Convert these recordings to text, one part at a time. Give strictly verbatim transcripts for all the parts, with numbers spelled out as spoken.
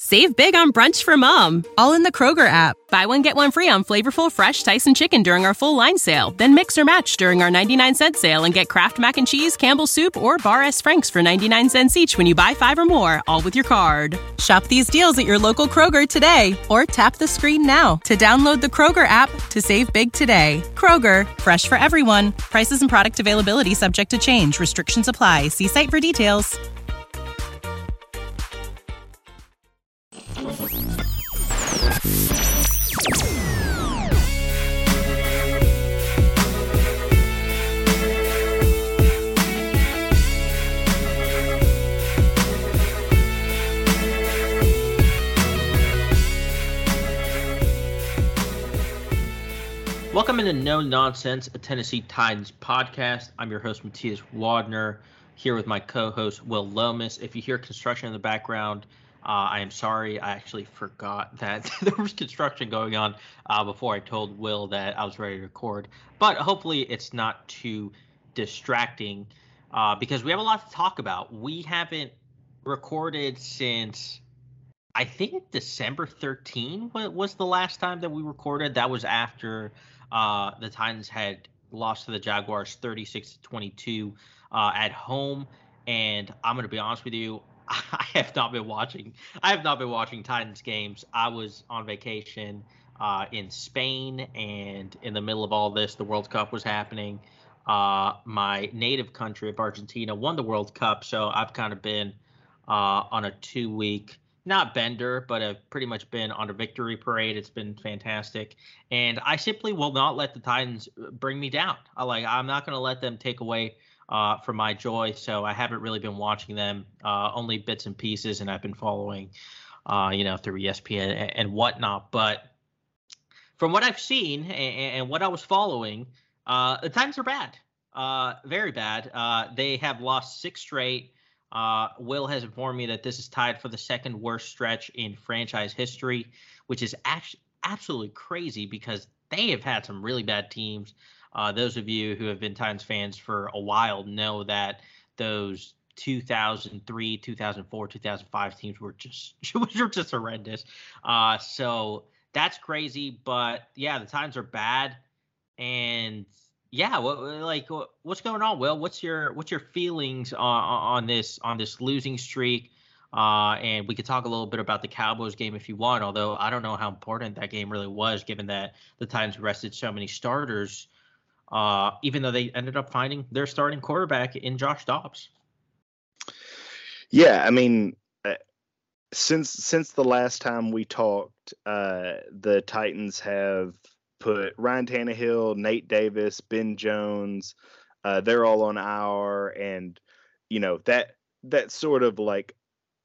Save big on brunch for mom, all in the Kroger app. Buy one, get one free on flavorful, fresh Tyson chicken during our full line sale. Then mix or match during our ninety-nine cent sale and get Kraft Mac and Cheese, Campbell's Soup, or Bar S. Frank's for ninety-nine cents each when you buy five or more, all with your card. Shop these deals at your local Kroger today, or tap the screen now to download the Kroger app to save big today. Kroger, fresh for everyone. Prices and product availability subject to change. Restrictions apply. See site for details. Welcome into No Nonsense, a Tennessee Titans podcast. I'm your host, Matthias Wadner, here with my co-host, Will Lomas. If you hear construction in the background, uh, I am sorry. I actually forgot that there was construction going on uh, before I told Will that I was ready to record. But hopefully it's not too distracting uh, because we have a lot to talk about. We haven't recorded since, I think, December thirteenth was the last time that we recorded. That was after uh, the Titans had lost to the Jaguars thirty-six to twenty-two uh, at home. And I'm going to be honest with you, I have not been watching. I have not been watching Titans games. I was on vacation uh, in Spain, and in the middle of all this, the World Cup was happening. Uh, my native country of Argentina won the World Cup, so I've kind of been uh, on a two-week, not bender, but I've pretty much been on a victory parade. It's been fantastic, and I simply will not let the Titans bring me down. I like I'm not going to let them take away uh, from my joy. So I haven't really been watching them, uh, only bits and pieces, and I've been following, uh, you know, through E S P N and, and whatnot. But from what I've seen and, and what I was following, uh, the Titans are bad, uh, very bad. Uh, they have lost six straight. Uh, Will has informed me that this is tied for the second worst stretch in franchise history, which is actually absolutely crazy because they have had some really bad teams. Uh, those of you who have been Titans fans for a while know that those two thousand three, two thousand four, two thousand five teams were just were just horrendous. Uh, so that's crazy. But yeah, the Titans are bad, and yeah, what like what's going on, Will? What's your what's your feelings on on this on this losing streak? Uh, and we could talk a little bit about the Cowboys game if you want, although I don't know how important that game really was, given that the Titans rested so many starters, uh, even though they ended up finding their starting quarterback in Josh Dobbs. Yeah, I mean, uh, since since the last time we talked, uh, the Titans have put Ryan Tannehill, Nate Davis, Ben Jones, uh, they're all on I R, and you know that that sort of like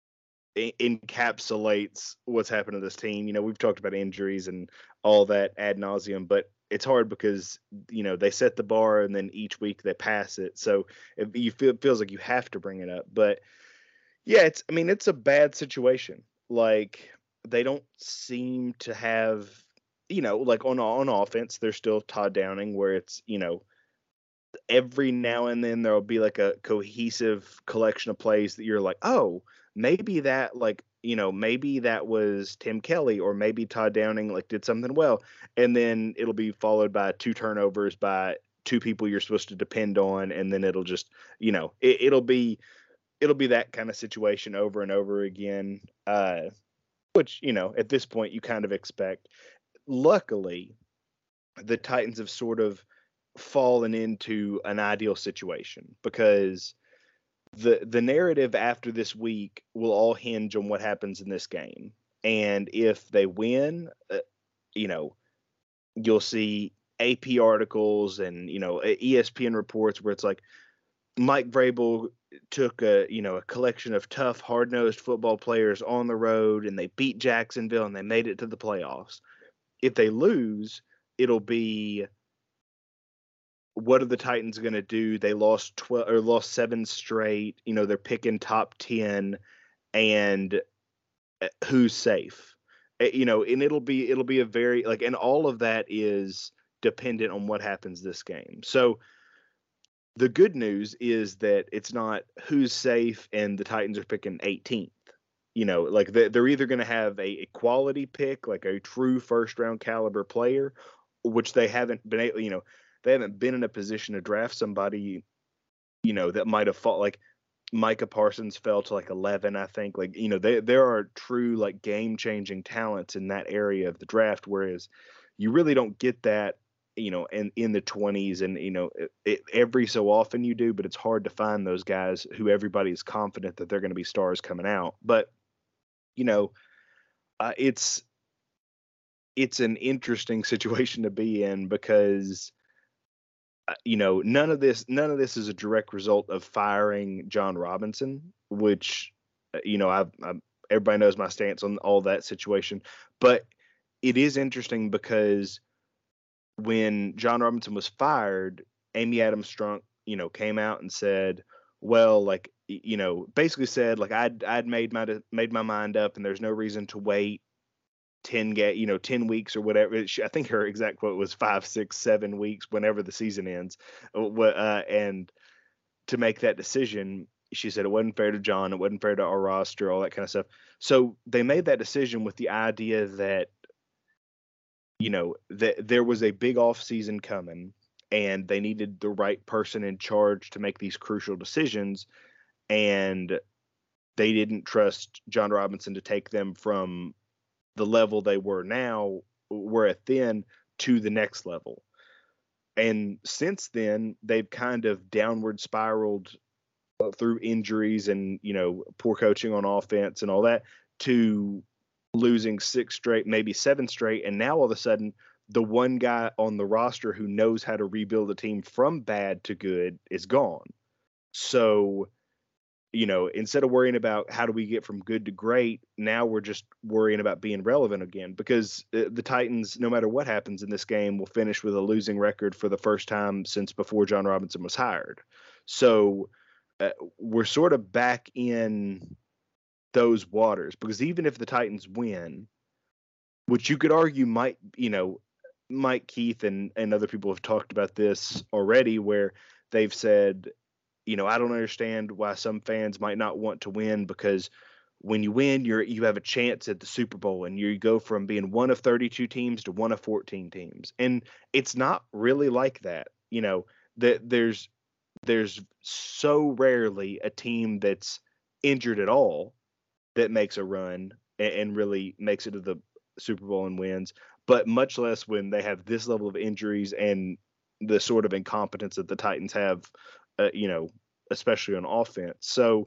encapsulates what's happened to this team. You know, we've talked about injuries and all that ad nauseum, but it's hard because, you know, they set the bar and then each week they pass it. So it, you feel, it feels like you have to bring it up. But yeah, it's, I mean, it's a bad situation. Like, they don't seem to have, you know, like on, on offense, they're still Todd Downing, where it's, you know, every now and then there'll be like a cohesive collection of plays that you're like, oh, maybe that, like, you know, maybe that was Tim Kelly, or maybe Todd Downing like did something well. And then it'll be followed by two turnovers by two people you're supposed to depend on. And then it'll just, you know, it, it'll be, it'll be that kind of situation over and over again. Uh, which, you know, at this point you kind of expect. Luckily, the Titans have sort of fallen into an ideal situation, because the the narrative after this week will all hinge on what happens in this game. And if they win, uh, you know, you'll see A P articles and, you know, E S P N reports where it's like Mike Vrabel took a, you know, a collection of tough, hard-nosed football players on the road and they beat Jacksonville and they made it to the playoffs. If they lose, it'll be, what are the Titans going to do? They lost twelve or lost seven straight. You know, they're picking top ten, and who's safe? You know, and it'll be it'll be a very like, and all of that is dependent on what happens this game. So the good news is that it's not who's safe and the Titans are picking eighteenth. you know, like they, they're either going to have a, a quality pick, like a true first round caliber player, which they haven't been able, you know, they haven't been in a position to draft somebody, you know, that might have fought like Micah Parsons fell to like eleven, I think. Like, you know, they, there are true like game changing talents in that area of the draft, whereas you really don't get that, you know, in, in the twenties, and, you know, it, it, every so often you do, but it's hard to find those guys who everybody is confident that they're going to be stars coming out. But, you know, uh, it's, it's an interesting situation to be in because, uh, you know, none of this, none of this is a direct result of firing John Robinson, which, uh, you know, I've, I've, everybody knows my stance on all that situation, but it is interesting because when John Robinson was fired, Amy Adams Strunk, you know, came out and said, well, like, you know, basically said, like, I'd, I'd made my, made my mind up and there's no reason to wait ten ga- you know, ten weeks or whatever. I think her exact quote was five, six, seven weeks, whenever the season ends. Uh, and to make that decision, she said it wasn't fair to John. It wasn't fair to our roster, all that kind of stuff. So they made that decision with the idea that, you know, that there was a big off season coming and they needed the right person in charge to make these crucial decisions. And they didn't trust John Robinson to take them from the level they were now, were at then, to the next level. And since then, they've kind of downward spiraled through injuries and, you know, poor coaching on offense and all that, to losing six straight, maybe seven straight. And now all of a sudden, the one guy on the roster who knows how to rebuild a team from bad to good is gone. So, you know, instead of worrying about how do we get from good to great, now we're just worrying about being relevant again, because the Titans, no matter what happens in this game, will finish with a losing record for the first time since before John Robinson was hired. So uh, we're sort of back in those waters, because even if the Titans win, which you could argue might, you know, Mike Keith and, and other people have talked about this already, where they've said, you know, I don't understand why some fans might not want to win, because when you win, you're, you have a chance at the Super Bowl, and you go from being one of thirty-two teams to one of fourteen teams. And it's not really like that. You know, that there's, there's so rarely a team that's injured at all that makes a run and, and really makes it to the Super Bowl and wins, but much less when they have this level of injuries and the sort of incompetence that the Titans have, uh, you know, especially on offense. So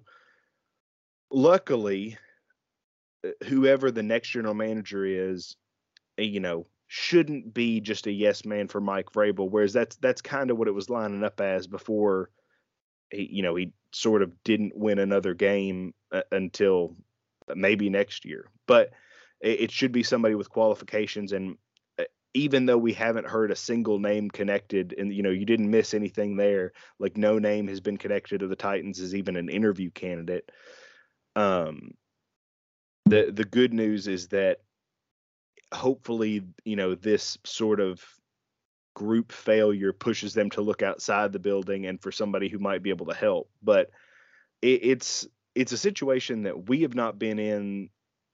luckily, whoever the next general manager is, you know, shouldn't be just a yes man for Mike Vrabel, whereas that's, that's kind of what it was lining up as before he, you know, he sort of didn't win another game uh, until maybe next year. But it, it should be somebody with qualifications. And even though we haven't heard a single name connected, and, you know, you didn't miss anything there, like no name has been connected to the Titans as even an interview candidate. Um, the, the good news is that hopefully, you know, this sort of group failure pushes them to look outside the building and for somebody who might be able to help. But it, it's, it's a situation that we have not been in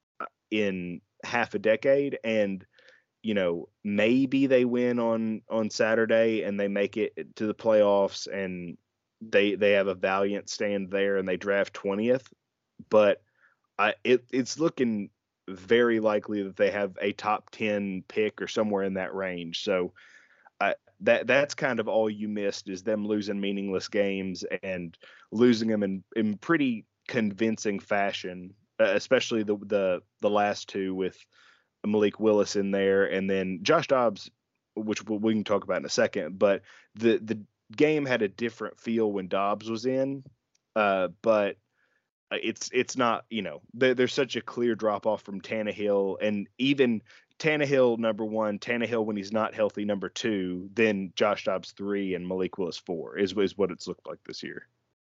in half a decade. And, you know, maybe they win on, on Saturday and they make it to the playoffs and they, they have a valiant stand there and they draft twentieth, but I, it, it's looking very likely that they have a top ten pick or somewhere in that range. So I, that, that's kind of all you missed, is them losing meaningless games and losing them in, in pretty convincing fashion, uh, especially the, the, the last two with Malik Willis in there, and then Josh Dobbs, which we can talk about in a second. But the the game had a different feel when Dobbs was in, uh, but it's it's not, you know, there, there's such a clear drop off from Tannehill, and even Tannehill number one, Tannehill when he's not healthy number two, then Josh Dobbs three, and Malik Willis four is is what it's looked like this year.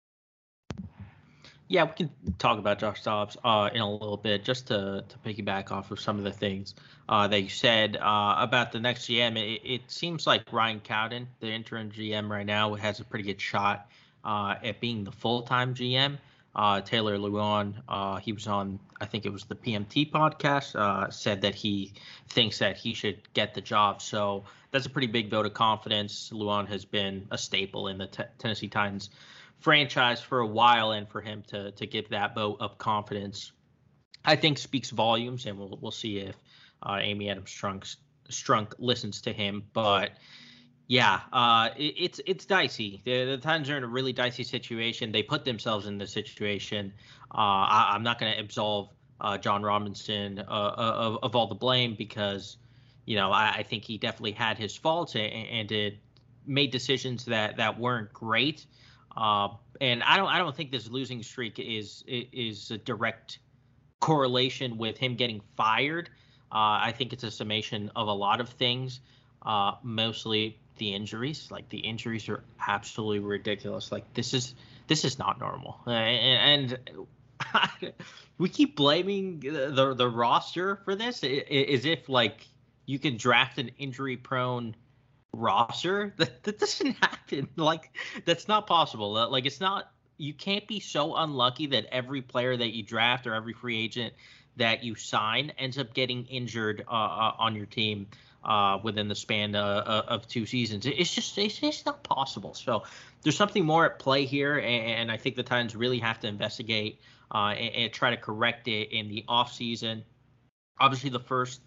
Yeah, we can talk about Josh Dobbs uh, in a little bit, just to, to piggyback off of some of the things uh, that you said uh, about the next G M. It, it seems like Ryan Cowden, the interim G M right now, has a pretty good shot uh, at being the full-time G M. Uh, Taylor Lewan, uh, he was on, I think it was the P M T podcast, uh, said that he thinks that he should get the job. So that's a pretty big vote of confidence. Lewan has been a staple in the t- Tennessee Titans franchise for a while, and for him to to give that vote of confidence, I think speaks volumes. And we'll we'll see if uh, Amy Adams Strunk Strunk listens to him, but. Yeah, uh, it, it's it's dicey. The, the Titans are in a really dicey situation. They put themselves in this situation. Uh, I, I'm not going to absolve uh, John Robinson uh, of, of all the blame because, you know, I, I think he definitely had his faults and, and it made decisions that, that weren't great. Uh, and I don't I don't think this losing streak is is a direct correlation with him getting fired. Uh, I think it's a summation of a lot of things, uh, mostly the injuries. Like the injuries are absolutely ridiculous. Like this is this is not normal, uh, and, and we keep blaming the the roster for this, as if like you can draft an injury prone roster. That that doesn't happen. Like that's not possible. Like it's not. You can't be so unlucky that every player that you draft or every free agent that you sign ends up getting injured uh, uh, on your team. Uh, within the span uh, of two seasons. It's just it's just not possible. So there's something more at play here, and, and I think the Titans really have to investigate uh, and, and try to correct it in the offseason. Obviously, the first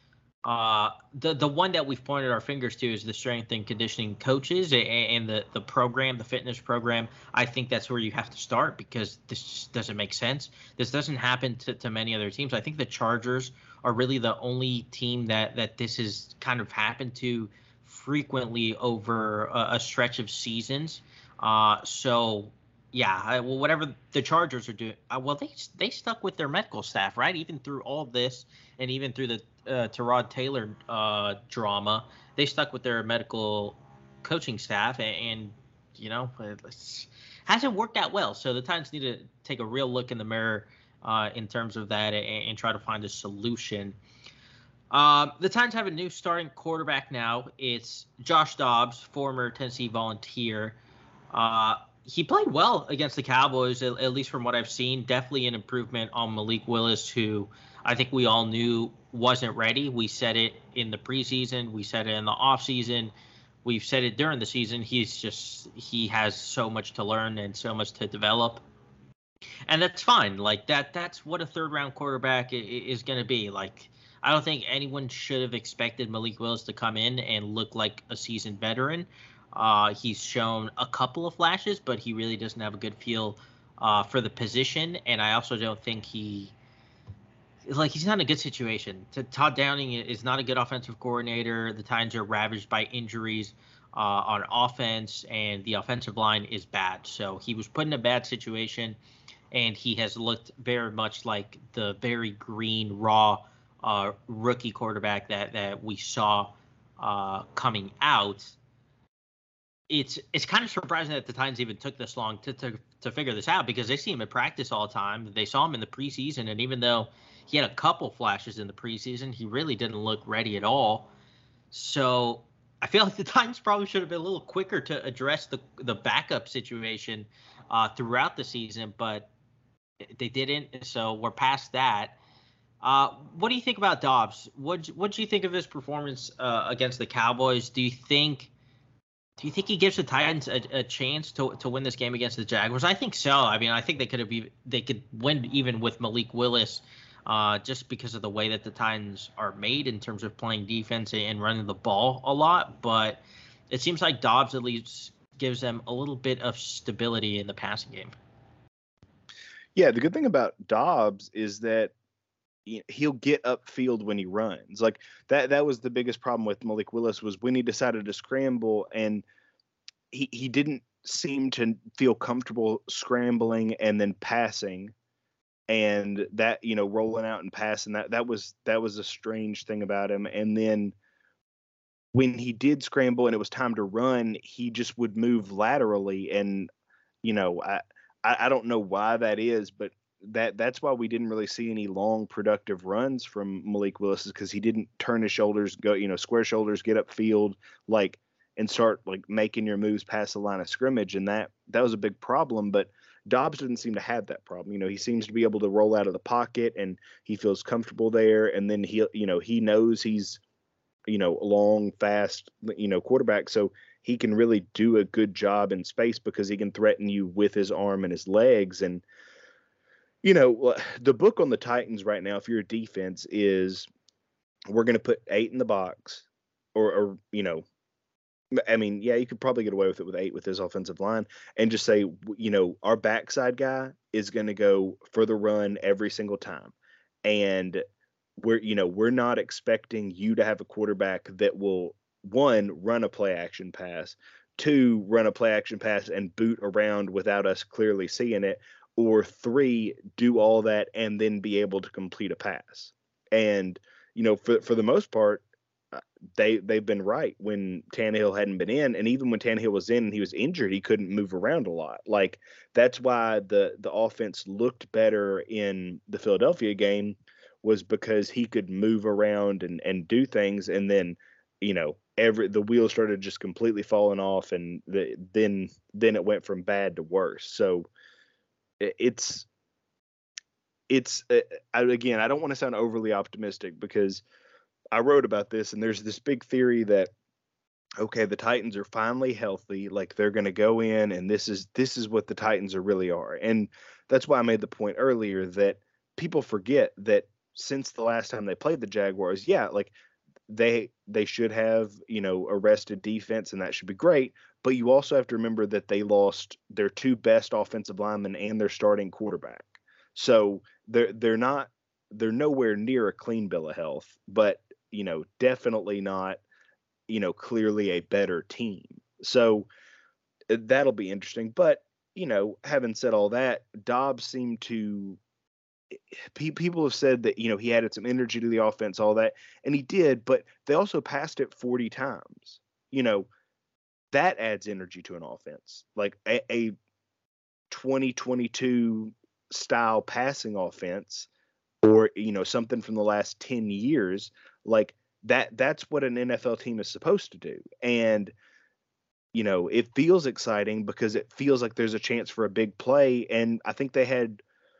uh, the the one that we've pointed our fingers to is the strength and conditioning coaches and, and the the program, the fitness program. I think that's where you have to start because this just doesn't make sense. This doesn't happen to, to many other teams. I think the Chargers are really the only team that that this has kind of happened to frequently over a, a stretch of seasons. Uh, so, yeah, I, well, whatever the Chargers are doing, uh, well, they they stuck with their medical staff, right? Even through all of this, and even through the uh, Tyrod Taylor uh, drama, they stuck with their medical coaching staff, and, and you know, it hasn't worked out well. So the Titans need to take a real look in the mirror. Uh, in terms of that, and, and try to find a solution. Um, the Titans have a new starting quarterback now. It's Josh Dobbs, former Tennessee Volunteer. Uh, he played well against the Cowboys, at, at least from what I've seen. Definitely an improvement on Malik Willis, who I think we all knew wasn't ready. We said it in the preseason. We said it in the offseason. We've said it during the season. He's just he has so much to learn and so much to develop. And that's fine. Like that, that's what a third round quarterback is going to be. Like, I don't think anyone should have expected Malik Willis to come in and look like a seasoned veteran. Uh, he's shown a couple of flashes, but he really doesn't have a good feel uh, for the position. And I also don't think he, like, he's not in a good situation. Todd Downing is not a good offensive coordinator. The Titans are ravaged by injuries uh, on offense, and the offensive line is bad. So he was put in a bad situation. And he has looked very much like the very green, raw uh, rookie quarterback that, that we saw uh, coming out. It's it's kind of surprising that the Titans even took this long to, to to figure this out because they see him in practice all the time. They saw him in the preseason, and even though he had a couple flashes in the preseason, he really didn't look ready at all. So I feel like the Titans probably should have been a little quicker to address the the backup situation uh, throughout the season, but they didn't, so we're past that. Uh, what do you think about Dobbs? What what do you think of his performance uh, against the Cowboys? Do you think do you think he gives the Titans a, a chance to to win this game against the Jaguars? I think so. I mean, I think they could have be, they could win even with Malik Willis, uh, just because of the way that the Titans are made in terms of playing defense and running the ball a lot. But it seems like Dobbs at least gives them a little bit of stability in the passing game. Yeah, the good thing about Dobbs is that he'll get upfield when he runs. Like that that was the biggest problem with Malik Willis was when he decided to scramble and he, he didn't seem to feel comfortable scrambling and then passing and that, you know, rolling out and passing. That that was that was a strange thing about him. And then when he did scramble and it was time to run, he just would move laterally and, you know, I I don't know why that is, but that that's why we didn't really see any long productive runs from Malik Willis is because he didn't turn his shoulders, go, you know, square shoulders, get upfield, like, and start like making your moves past the line of scrimmage. And that, that was a big problem. But, Dobbs doesn't seem to have that problem. You know, he seems to be able to roll out of the pocket and he feels comfortable there. And then he, you know, he knows he's, you know, long, fast, you know, quarterback. So he can really do a good job in space because he can threaten you with his arm and his legs. And, you know, the book on the Titans right now, if you're a defense, is we're going to put eight in the box or, or, you know, I mean, yeah, you could probably get away with it with eight with his offensive line and just say, you know, our backside guy is going to go for the run every single time. And we're, you know, we're not expecting you to have a quarterback that will, one, run a play action pass, two, run a play action pass and boot around without us clearly seeing it, or three, do all that and then be able to complete a pass. And, you know, for for the most part, they they've been right when Tannehill hadn't been in, and even when Tannehill was in and he was injured, he couldn't move around a lot. Like that's why the the offense looked better in the Philadelphia game, was because he could move around and and do things, and then you know every the wheels started just completely falling off, and the, then then it went from bad to worse. So it's it's uh, again, I don't want to sound overly optimistic because I wrote about this, and there's this big theory that, okay, the Titans are finally healthy. Like they're going to go in and this is, this is what the Titans are really are. And that's why I made the point earlier that people forget that since the last time they played the Jaguars, yeah, like they, they should have, you know, arrested defense and that should be great. But you also have to remember that they lost their two best offensive linemen and their starting quarterback. So they're, they're not, they're nowhere near a clean bill of health, but you know, definitely not, you know, clearly a better team. So that'll be interesting. But, you know, having said all that, Dobbs seemed to, people have said that, you know, he added some energy to the offense, all that, and he did, but they also passed it forty times. You know, that adds energy to an offense. Like a, a twenty twenty-two style passing offense, or, you know, something from the last ten years, like that, that's what an N F L team is supposed to do. And, you know, it feels exciting because it feels like there's a chance for a big play. And I think they had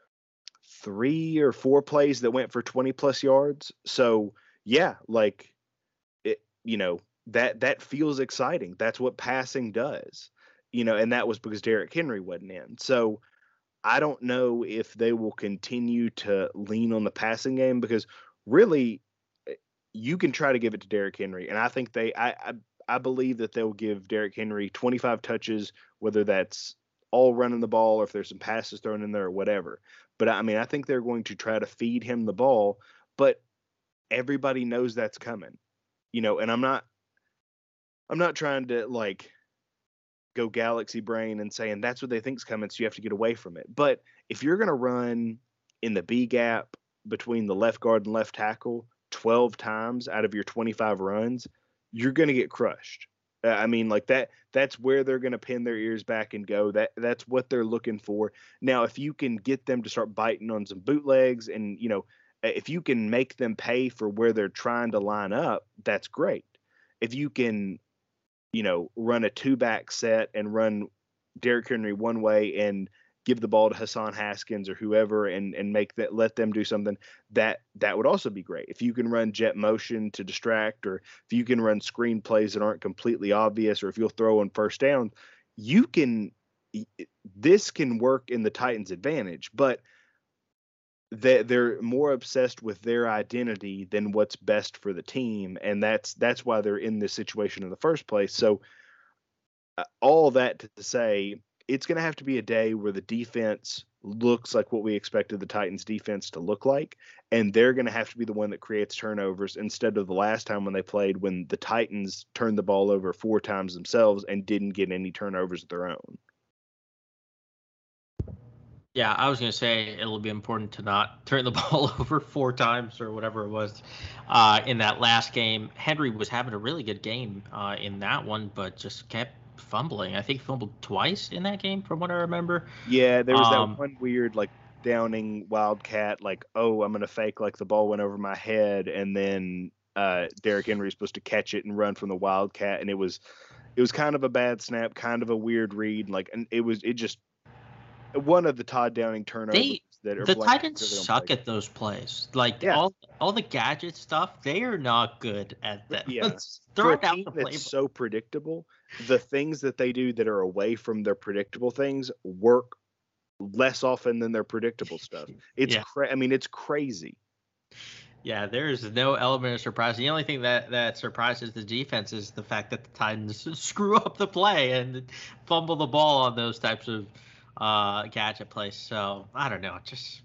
three or four plays that went for twenty plus yards. So yeah, like it, you know, that, that feels exciting. That's what passing does, you know, and that was because Derrick Henry wasn't in. So I don't know if they will continue to lean on the passing game because really you can try to give it to Derrick Henry. And I think they, I, I, I believe that they'll give Derrick Henry twenty-five touches, whether that's all running the ball or if there's some passes thrown in there or whatever. But I mean, I think they're going to try to feed him the ball, but everybody knows that's coming, you know, and I'm not, I'm not trying to like go galaxy brain and saying that's what they think's coming, so you have to get away from it. But if you're going to run in the B gap between the left guard and left tackle twelve times out of your twenty-five runs, you're going to get crushed. Uh, I mean, like that, that's where they're going to pin their ears back and go. That that's what they're looking for. Now, if you can get them to start biting on some bootlegs and, you know, if you can make them pay for where they're trying to line up, that's great. If you can, you know, run a two back set and run Derrick Henry one way and give the ball to Hassan Haskins or whoever and, and make that, let them do something, that, that would also be great. If you can run jet motion to distract, or if you can run screen plays that aren't completely obvious, or if you'll throw on first down, you can, this can work in the Titans' advantage, but they, they're more obsessed with their identity than what's best for the team. And that's, that's why they're in this situation in the first place. So uh, all that to say, it's going to have to be a day where the defense looks like what we expected the Titans defense to look like. And they're going to have to be the one that creates turnovers instead of the last time when they played, when the Titans turned the ball over four times themselves and didn't get any turnovers of their own. Yeah, I was going to say it'll be important to not turn the ball over four times or whatever it was uh, in that last game. Henry was having a really good game uh, in that one, but just kept fumbling. I think fumbled twice in that game from what I remember. Yeah, there was um, that one weird like downing wildcat, like, oh, I'm gonna fake like the ball went over my head, and then uh Derrick Henry is supposed to catch it and run from the wildcat, and it was it was kind of a bad snap, kind of a weird read, like, and it was it just one of the Todd Downing turnovers They that are the blamed Titans really on suck play. at those plays. Like Yeah. all all the gadget stuff, they are not good at them. Yeah. Throw For a it out team the that's playbook. so predictable, the things that they do that are away from their predictable things work less often than their predictable stuff. It's Yeah. cra- I mean, it's crazy. Yeah, there's no element of surprise. The only thing that, that surprises the defense is the fact that the Titans screw up the play and fumble the ball on those types of uh, gadget plays. So I don't know. Just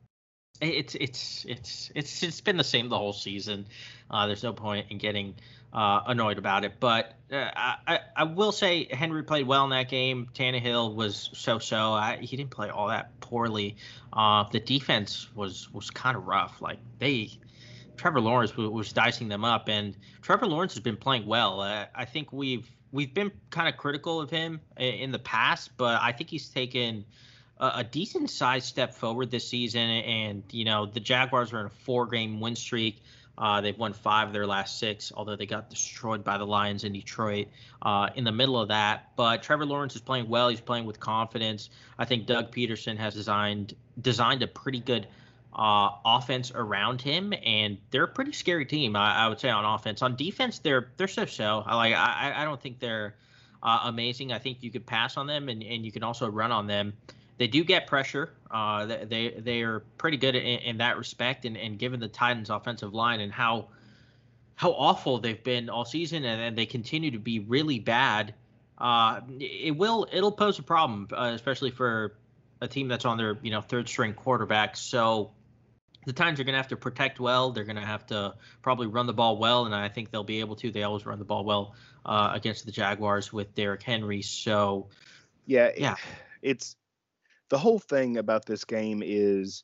it's it's it's it's it's been the same the whole season. Uh, there's no point in getting uh, annoyed about it. But uh, I I will say Henry played well in that game. Tannehill was so-so. I, he didn't play all that poorly. Uh, the defense was was kind of rough. Like they. Trevor Lawrence was, was dicing them up, and Trevor Lawrence has been playing well. Uh, I think we've we've been kind of critical of him in, in the past, but I think he's taken a, a decent sized step forward this season. And you know, the Jaguars are in a four game win streak. Uh, they've won five of their last six, although they got destroyed by the Lions in Detroit uh, in the middle of that. But Trevor Lawrence is playing well. He's playing with confidence. I think Doug Peterson has designed designed a pretty good uh, offense around him, and they're a pretty scary team, I, I would say, on offense. On defense, they're they're so-so. I like I I don't think they're uh, amazing. I think you could pass on them, and, and you can also run on them. They do get pressure. Uh, they they are pretty good in, in that respect, and, and given the Titans' offensive line and how how awful they've been all season, and, and they continue to be really bad, uh, it will it'll pose a problem, uh, especially for a team that's on their you know third string quarterback. So the Titans are going to have to protect well. They're going to have to probably run the ball well, and I think they'll be able to. They always run the ball well uh, against the Jaguars with Derrick Henry. So yeah, yeah, it's the whole thing about this game is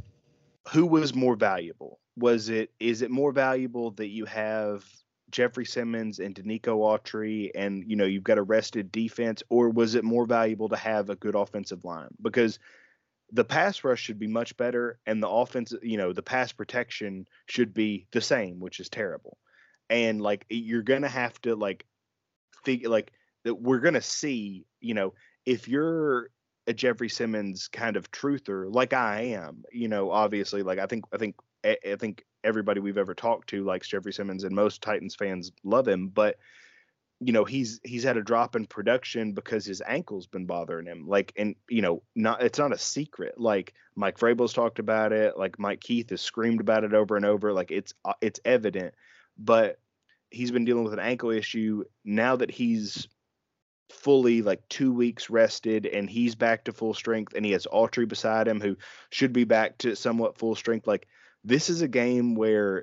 who was more valuable? Was it is it more valuable that you have Jeffrey Simmons and Danico Autry and you know you've got a rested defense, or was it more valuable to have a good offensive line? Because the pass rush should be much better, and the offense, you know, the pass protection should be the same, which is terrible. And like you're gonna have to like figure like that we're gonna see, you know, if you're a Jeffrey Simmons kind of truther, like I am, you know, obviously, like I think I think I think everybody we've ever talked to likes Jeffrey Simmons, and most Titans fans love him, but you know he's he's had a drop in production because his ankle's been bothering him, like, and you know not it's not a secret, like Mike Vrabel's talked about it, like Mike Keith has screamed about it over and over, like it's it's evident, but he's been dealing with an ankle issue. Now that he's fully like two weeks rested and he's back to full strength, and he has Autry beside him who should be back to somewhat full strength, like this is a game where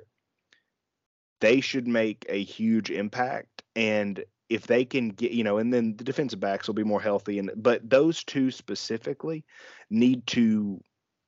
they should make a huge impact. And if they can get, you know, and then the defensive backs will be more healthy. And, but those two specifically need to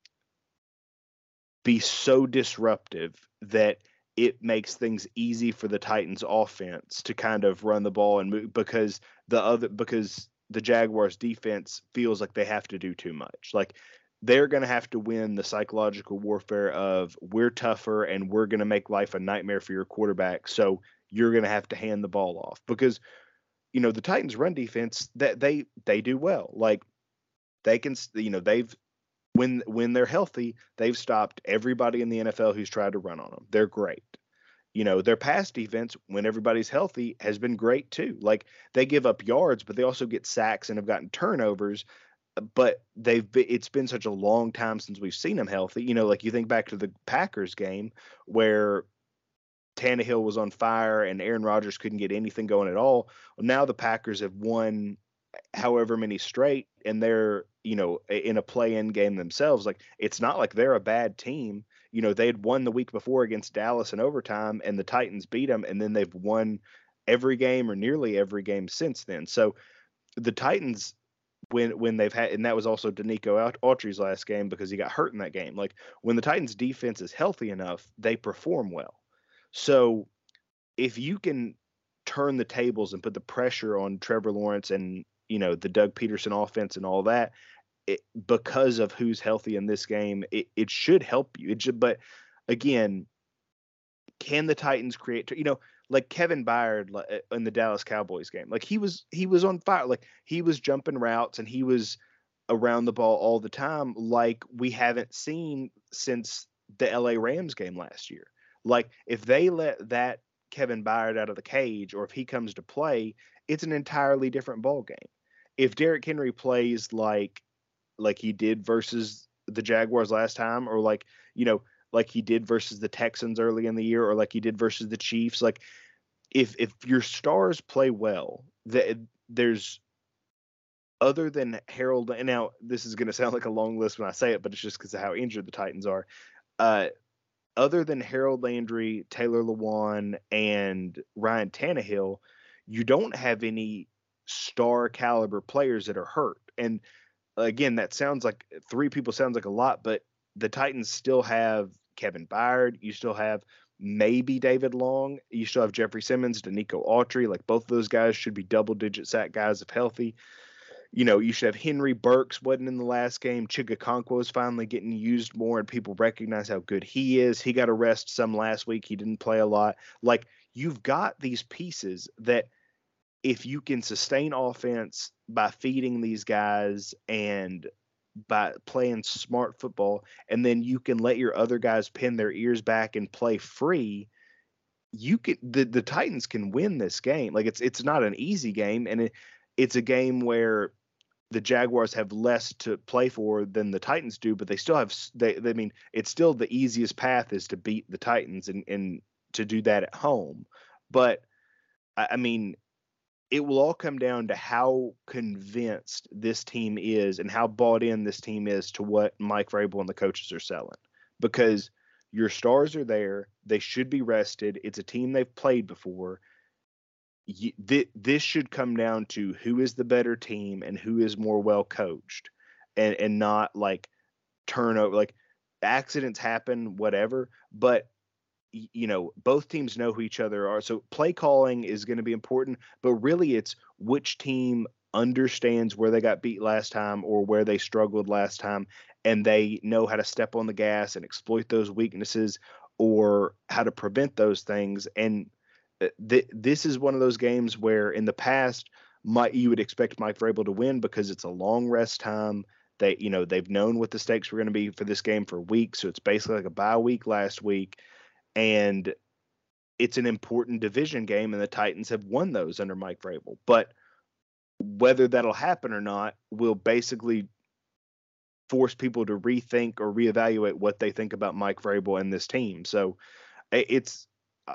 be so disruptive that it makes things easy for the Titans offense to kind of run the ball and move, because the other, because the Jaguars defense feels like they have to do too much. Like, they're going to have to win the psychological warfare of we're tougher and we're going to make life a nightmare for your quarterback. So you're going to have to hand the ball off, because, you know, the Titans run defense that they, they do well. Like they can, you know, they've, when, when they're healthy, they've stopped everybody in the N F L who's tried to run on them. They're great. You know, their pass defense, when everybody's healthy, has been great too. Like they give up yards, but they also get sacks and have gotten turnovers. But they've been, it's been such a long time since we've seen them healthy. You know, like you think back to the Packers game where Tannehill was on fire and Aaron Rodgers couldn't get anything going at all. Well, now the Packers have won however many straight, and they're, you know, in a play-in game themselves. Like it's not like they're a bad team. You know, they had won the week before against Dallas in overtime, and the Titans beat them, and then they've won every game or nearly every game since then. So the Titans, when when they've had, and that was also Danico Autry's last game because he got hurt in that game. Like when the Titans defense is healthy enough, they perform well. So if you can turn the tables and put the pressure on Trevor Lawrence and, you know, the Doug Peterson offense and all that, it, because of who's healthy in this game, it, it should help you. It should, but again, can the Titans create, you know, like Kevin Byard in the Dallas Cowboys game, like he was, he was on fire. Like he was jumping routes and he was, around the ball all the time, like we haven't seen since the L A Rams game last year. Like if they let that Kevin Byard out of the cage, or if he comes to play, it's an entirely different ball game. If Derrick Henry plays like like he did versus the Jaguars last time, or like, you know, like he did versus the Texans early in the year, or like he did versus the Chiefs, like if if your stars play well, that there's other than Harold, and now this is going to sound like a long list when I say it, but it's just because of how injured the Titans are. Uh, other than Harold Landry, Taylor Lewan, and Ryan Tannehill, you don't have any star caliber players that are hurt. And again, that sounds like three people sounds like a lot, but the Titans still have Kevin Byard. You still have maybe David Long. You still have Jeffrey Simmons, Danico Autry. Like both of those guys should be double digit sack guys if healthy. You know, you should have Henry Burks wasn't in the last game. Chigakonkwo is finally getting used more, and people recognize how good he is. He got a rest some last week. He didn't play a lot. Like, you've got these pieces that if you can sustain offense by feeding these guys and by playing smart football, and then you can let your other guys pin their ears back and play free, you can the, the Titans can win this game. Like, it's it's not an easy game, and it, it's a game where the Jaguars have less to play for than the Titans do, but they still have, they, they I mean, it's still the easiest path is to beat the Titans and, and to do that at home. But I, I mean, it will all come down to how convinced this team is and how bought in this team is to what Mike Vrabel and the coaches are selling, because your stars are there. They should be rested. It's a team they've played before. This should come down to who is the better team and who is more well coached, and and not like turnover. Like, accidents happen, whatever, but you know, both teams know who each other are. So play calling is going to be important, but really it's which team understands where they got beat last time or where they struggled last time, and they know how to step on the gas and exploit those weaknesses or how to prevent those things. And Th- this is one of those games where in the past, my, you would expect Mike Vrabel to win because it's a long rest time. They, you know, they've known what the stakes were going to be for this game for weeks. So it's basically like a bye week last week. And it's an important division game, and the Titans have won those under Mike Vrabel. But whether that'll happen or not will basically force people to rethink or reevaluate what they think about Mike Vrabel and this team. So it's,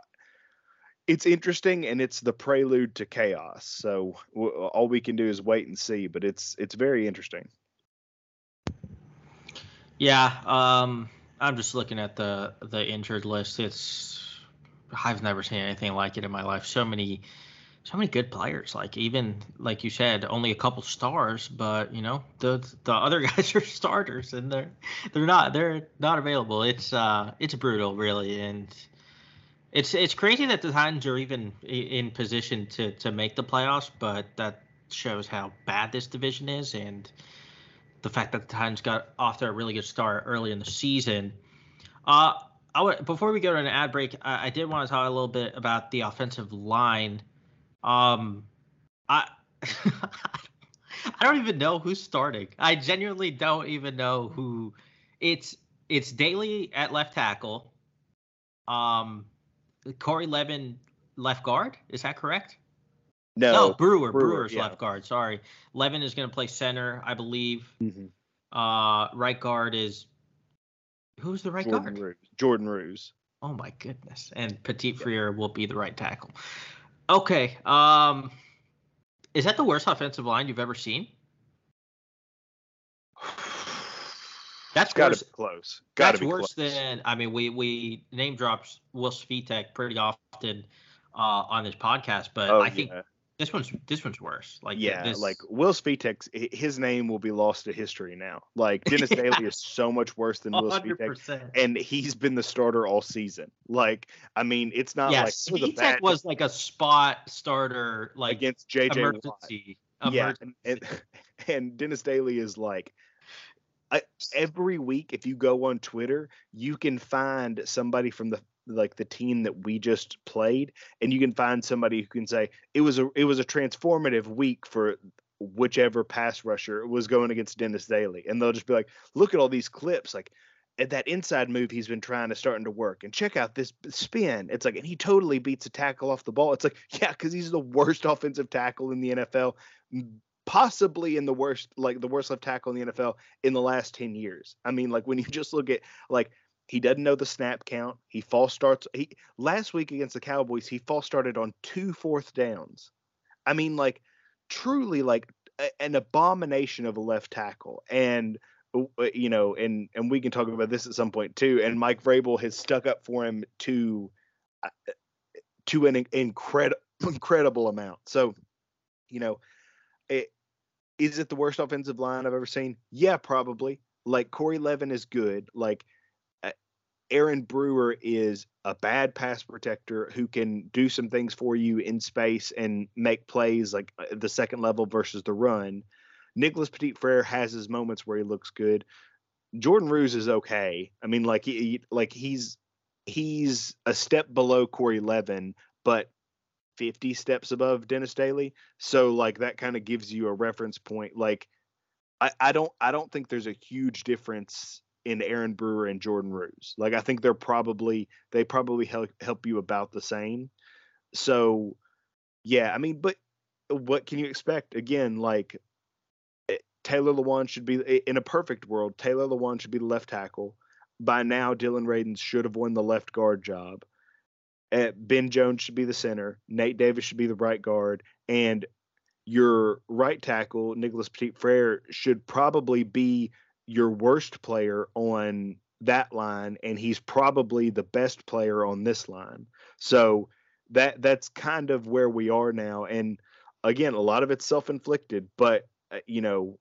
It's interesting, and it's the prelude to chaos. So w- all we can do is wait and see, but it's it's very interesting. Yeah, um, I'm just looking at the the injured list. It's I've never seen anything like it in my life. So many, so many good players. Like, even like you said, only a couple stars, but you know the the other guys are starters, and they're they're not they're not available. It's uh it's brutal, really, and. It's it's crazy that the Titans are even in position to, to make the playoffs, but that shows how bad this division is, and the fact that the Titans got off to a really good start early in the season. Uh, I w- before we go to an ad break, I, I did want to talk a little bit about the offensive line. Um, I I don't even know who's starting. I genuinely don't even know who. It's it's Daly at left tackle. Um. Corey Levin left guard, is that correct? No, no Brewer. Brewer Brewer's yeah. left guard. Sorry, Levin is going to play center, I believe. Mm-hmm. Uh, right guard is who's the right Jordan guard? Ruse. Jordan Ruse. Oh my goodness! And Petit yeah. Freer will be the right tackle. Okay. Um, is that the worst offensive line you've ever seen? That's got worse. to be close. Got to be worse close. than I mean, we we name drops Will Svitek pretty often uh, on this podcast, but oh, I think yeah. this one's this one's worse. Like yeah, this... like Will Svitek, his name will be lost to history now. Like Dennis yeah. Daly is so much worse than Will Svitek, and he's been the starter all season. Like, I mean, it's not yeah, like Svitek bad... was like a spot starter, like against J J emergency. Watt. Yeah, emergency. And, and and Dennis Daly is like. I, every week, if you go on Twitter, you can find somebody from the like the team that we just played, and you can find somebody who can say it was a it was a transformative week for whichever pass rusher was going against Dennis Daly. And they'll just be like, look at all these clips. Like, at that inside move he's been trying to starting to work, and check out this spin. It's like, and he totally beats a tackle off the ball. It's like, yeah, because he's the worst offensive tackle in the N F L, possibly in the worst, like the worst left tackle in the N F L in the last ten years. I mean, like when you just look at, like, he doesn't know the snap count. He false starts. He last week against the Cowboys, he false started on two fourth downs. I mean, like truly like a, an abomination of a left tackle. And you know, and and we can talk about this at some point too. And Mike Vrabel has stuck up for him to uh, to an incredible incredible amount. So, you know, it, is it the worst offensive line I've ever seen? Yeah, probably. Like Corey Levin is good. Like uh, Aaron Brewer is a bad pass protector who can do some things for you in space and make plays like the second level versus the run. Nicholas Petit-Frere has his moments where he looks good. Jordan Roos is okay. I mean, like he, like he's he's a step below Corey Levin, but fifty steps above Dennis Daly. So like that kind of gives you a reference point. Like I, I don't I don't think there's a huge difference in Aaron Brewer and Jordan Roos. Like I think they're probably they probably help help you about the same. So yeah, I mean, but what can you expect? Again, like Taylor Lewan should be, in a perfect world, Taylor Lewan should be the left tackle. By now, Dylan Radins should have won the left guard job. Uh, Ben Jones should be the center. Nate Davis should be the right guard. And your right tackle, Nicholas Petit-Frere, should probably be your worst player on that line, and he's probably the best player on this line. So that that's kind of where we are now. And again, a lot of it's self-inflicted, but, uh, you know,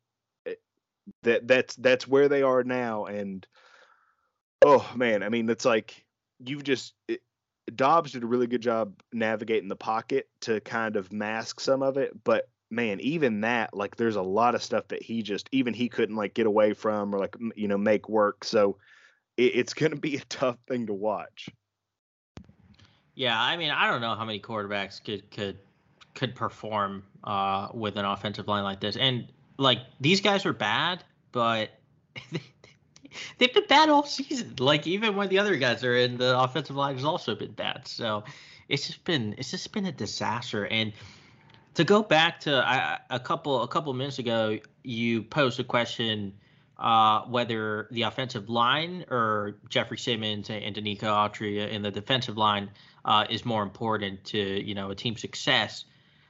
that that's that's where they are now. And oh man, I mean, it's like you've just it, Dobbs did a really good job navigating the pocket to kind of mask some of it, but man, even that, like there's a lot of stuff that he just even he couldn't like get away from or like, you know, make work. So it, it's going to be a tough thing to watch. Yeah, I mean, I don't know how many quarterbacks could could could perform uh with an offensive line like this. And like these guys are bad, but they've been bad all season. Like even when the other guys are in, the offensive line has also been bad. So it's just been it's just been a disaster. And to go back to I, a couple a couple minutes ago, you posed a question uh, whether the offensive line or Jeffrey Simmons and Denico Autry in the defensive line uh, is more important to, you know, a team's success.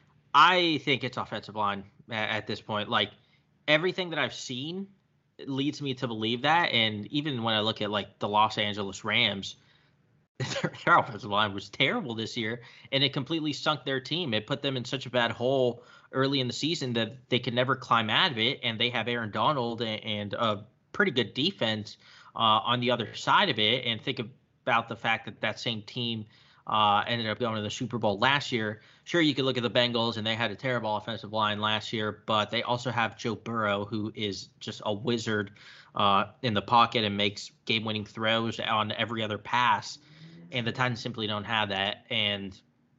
I think it's offensive line at, at this point. Like everything that I've seen leads me to believe that. And even when I look at like the Los Angeles Rams, their, their offensive line was terrible this year, and it completely sunk their team. It put them in such a bad hole early in the season that they could never climb out of it. And they have Aaron Donald and, and a pretty good defense uh, on the other side of it. And think about the fact that that same team uh, ended up going to the Super Bowl last year. Sure, you could look at the Bengals, and they had a terrible offensive line last year, but they also have Joe Burrow, who is just a wizard uh, in the pocket and makes game-winning throws on every other pass. And the Titans simply don't have that. And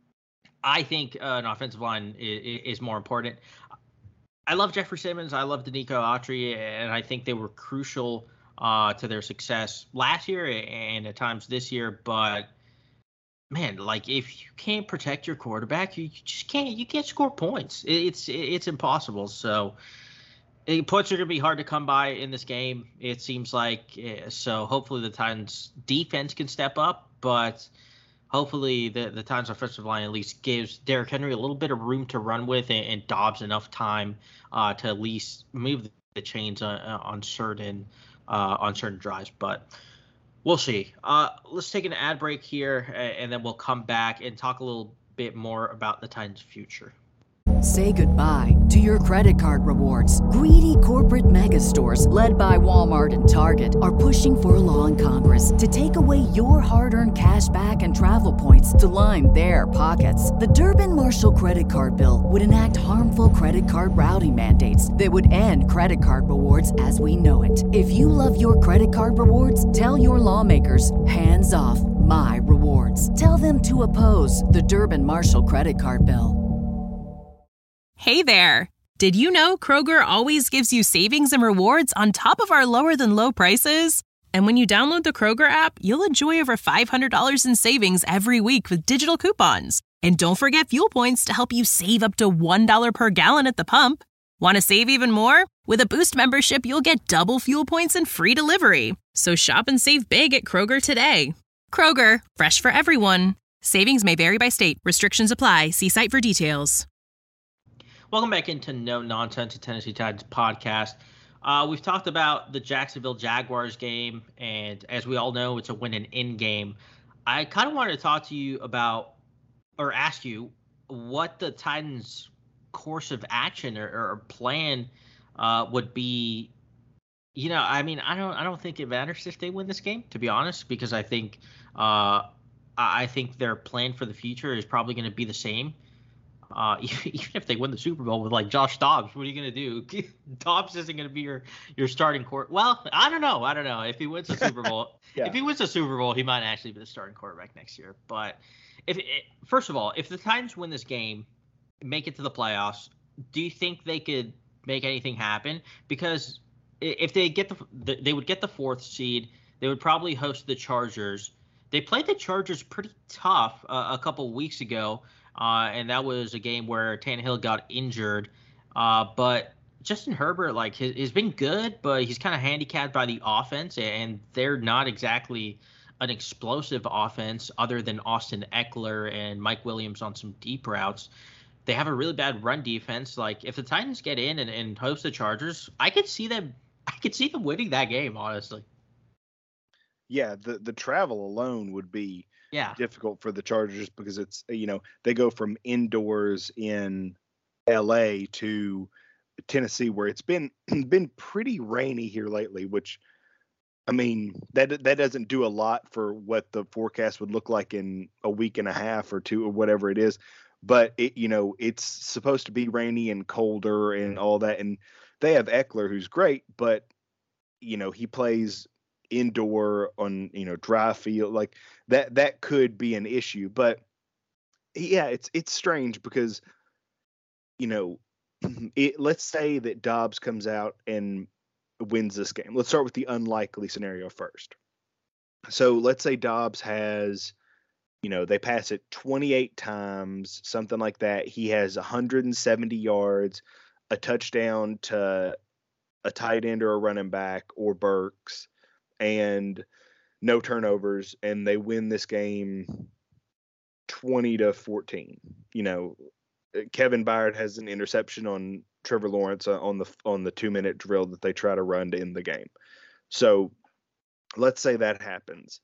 I think uh, an offensive line is, is more important. I love Jeffrey Simmons. I love Denico Autry, and I think they were crucial uh, to their success last year and at times this year. But man, like if you can't protect your quarterback, you just can't. You can't score points. It's it's impossible. So points are going to be hard to come by in this game, it seems like. So hopefully the Titans defense can step up, but hopefully the, the Titans offensive line at least gives Derrick Henry a little bit of room to run with, and, and Dobbs enough time uh, to at least move the chains on, on certain uh, on certain drives. But we'll see. Uh, let's take an ad break here, and then we'll come back and talk a little bit more about the Titans' future. Say goodbye to your credit card rewards. Greedy corporate mega stores, led by Walmart and Target, are pushing for a law in Congress to take away your hard-earned cash back and travel points to line their pockets. The Durbin-Marshall credit card bill would enact harmful credit card routing mandates that would end credit card rewards as we know it. If you love your credit card rewards, tell your lawmakers, hands off my rewards. Tell them to oppose the Durbin-Marshall credit card bill. Hey there. Did you know Kroger always gives you savings and rewards on top of our lower than low prices? And when you download the Kroger app, you'll enjoy over five hundred dollars in savings every week with digital coupons. And don't forget fuel points to help you save up to one dollar per gallon at the pump. Want to save even more? With a Boost membership, you'll get double fuel points and free delivery. So shop and save big at Kroger today. Kroger, fresh for everyone. Savings may vary by state. Restrictions apply. See site for details. Welcome back into No Nonsense, a Tennessee Titans podcast. Uh, we've talked about the Jacksonville Jaguars game, and as we all know, it's a win and in game. I kind of wanted to talk to you about, or ask you, what the Titans' course of action or, or plan uh, would be. You know, I mean, I don't, I don't think it matters if they win this game, to be honest, because I think, uh, I think their plan for the future is probably going to be the same. Uh, even if they win the Super Bowl with like Josh Dobbs, what are you going to do? Dobbs isn't going to be your, your starting court. Well, I don't know. I don't know. If he wins the Super Bowl, yeah. if he wins the Super Bowl, he might actually be the starting quarterback next year. But if it, first of all, if the Titans win this game, make it to the playoffs, do you think they could make anything happen? Because if they get the, they would get the fourth seed, they would probably host the Chargers. They played the Chargers pretty tough uh, a couple weeks ago. Uh, and that was a game where Tannehill got injured. Uh, but Justin Herbert, like, has, has been good, but he's kind of handicapped by the offense, and they're not exactly an explosive offense other than Austin Eckler and Mike Williams on some deep routes. They have a really bad run defense. Like, if the Titans get in and, and host the Chargers, I could see them. I could see them winning that game, honestly. Yeah, the the travel alone would be yeah. difficult for the Chargers because it's, you know, they go from indoors in L A to Tennessee, where it's been been pretty rainy here lately, which, I mean, that that doesn't do a lot for what the forecast would look like in a week and a half or two or whatever it is. But it, you know, it's supposed to be rainy and colder and all that. And they have Eckler, who's great, but, you know, he plays indoor on, you know, dry field, like that, that could be an issue. But yeah, it's, it's strange because, you know, it, let's say that Dobbs comes out and wins this game. Let's start with the unlikely scenario first. So let's say Dobbs has, you know, they pass it twenty-eight times, something like that. He has one hundred seventy yards, a touchdown to a tight end or a running back or Burks, and no turnovers, and they win this game twenty to fourteen. You know, Kevin Byard has an interception on Trevor Lawrence on the on the two minute drill that they try to run to end the game. So let's say that happens.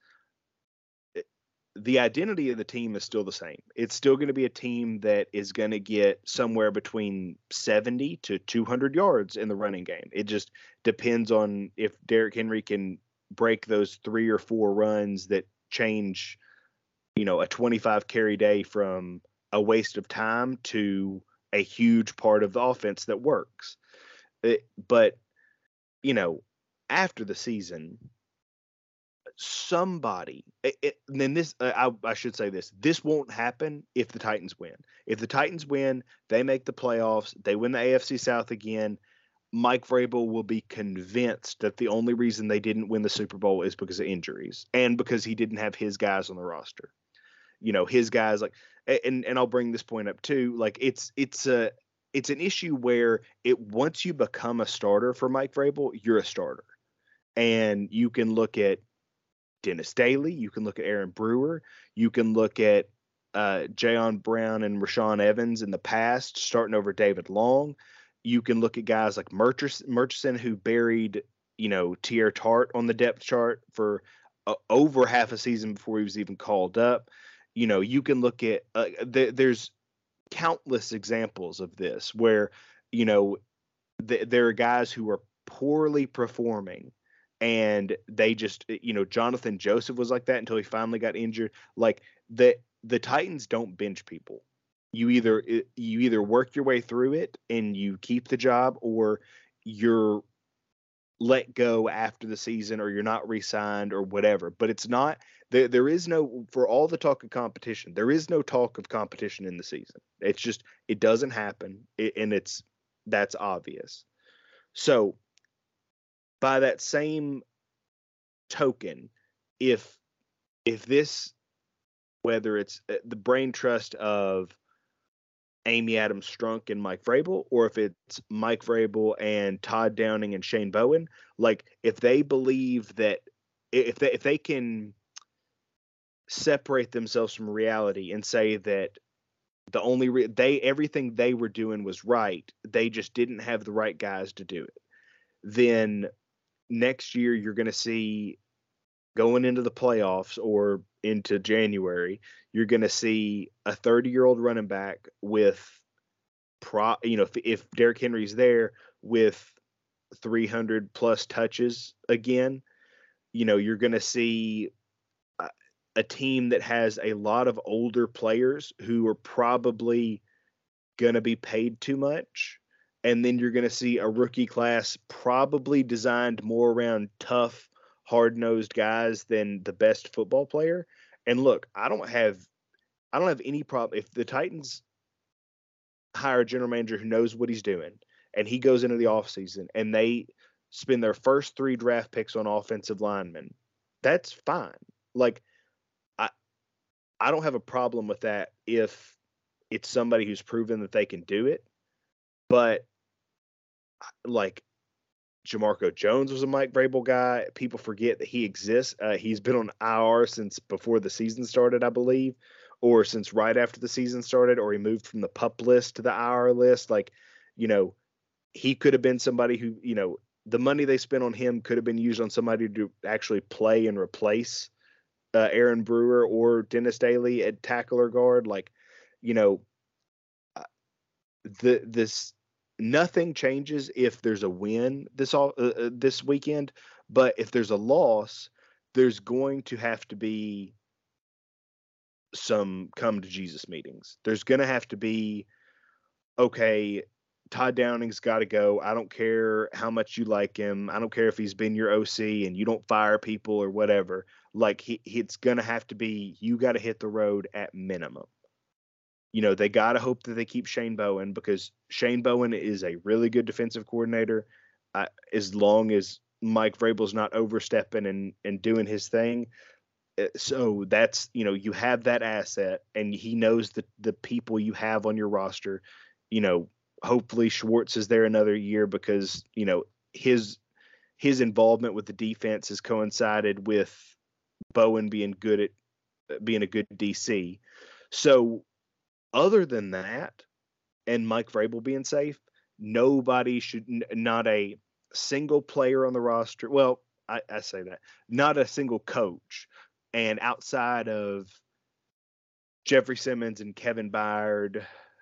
The identity of the team is still the same. It's still going to be a team that is going to get somewhere between seventy to two hundred yards in the running game. It just depends on if Derrick Henry can break those three or four runs that change, you know, a twenty-five carry day from a waste of time to a huge part of the offense that works. It, but, you know, after the season, somebody, it, it, and then this, uh, I, I should say this, this won't happen if the Titans win. If the Titans win, they make the playoffs, they win the A F C South again, Mike Vrabel will be convinced that the only reason they didn't win the Super Bowl is because of injuries and because he didn't have his guys on the roster. You know, his guys, like, and, and I'll bring this point up too. Like, it's, it's a, it's an issue where it, once you become a starter for Mike Vrabel, you're a starter. And you can look at Dennis Daly, you can look at Aaron Brewer, you can look at uh, Jayon Brown and Rashaan Evans in the past, starting over David Long. You can look at guys like Murchison, Murchison who buried, you know, Tier Tart on the depth chart for uh, over half a season before he was even called up. You know, you can look at, uh, th- there's countless examples of this where, you know, th- there are guys who are poorly performing and they just, you know, Jonathan Joseph was like that until he finally got injured. Like, the, the Titans don't bench people. You either you either work your way through it and you keep the job, or you're let go after the season, or you're not re-signed or whatever. But it's not there. There is no, for all the talk of competition, there is no talk of competition in the season. It's just, it doesn't happen. It, and it's That's obvious. So by that same token, if if this, whether it's the brain trust of Amy Adams Strunk and Mike Vrabel, or if it's Mike Vrabel and Todd Downing and Shane Bowen, like if they believe that if they if they can separate themselves from reality and say that the only re- they everything they were doing was right, they just didn't have the right guys to do it, then next year you're going to see, going into the playoffs or into January, you're going to see a thirty-year-old running back with, pro, you know, if, if Derrick Henry's there with three hundred plus touches again, you know, you're going to see a, a team that has a lot of older players who are probably going to be paid too much. And then you're going to see a rookie class probably designed more around tough, hard-nosed guys than the best football player. And look, I don't have, I don't have any problem if the Titans hire a general manager who knows what he's doing, and he goes into the offseason and they spend their first three draft picks on offensive linemen. That's fine. Like, I, I don't have a problem with that if it's somebody who's proven that they can do it. But like, Jamarco Jones was a Mike Vrabel guy. People forget that he exists. Uh, he's been on I R since before the season started, I believe, or since right after the season started, or he moved from the PUP list to the I R list. Like, you know, he could have been somebody who, you know, the money they spent on him could have been used on somebody to actually play and replace uh, Aaron Brewer or Dennis Daly at tackle or guard. Like, you know, the this. Nothing changes if there's a win this all uh, this weekend, but if there's a loss, there's going to have to be some come to Jesus meetings. There's going to have to be, okay, Todd Downing's got to go. I don't care how much you like him. I don't care if he's been your O C and you don't fire people or whatever. Like, he, it's going to have to be, you got to hit the road at minimum. You know, they got to hope that they keep Shane Bowen, because Shane Bowen is a really good defensive coordinator. Uh, as long as Mike Vrabel's not overstepping and, and doing his thing. So that's, you know, you have that asset, and he knows the, the people you have on your roster. You know, hopefully Schwartz is there another year, because, you know, his his involvement with the defense has coincided with Bowen being good at being a good D C. So other than that, and Mike Vrabel being safe, nobody should, n- not a single player on the roster. Well, I, I say that, not a single coach. And outside of Jeffrey Simmons and Kevin Byard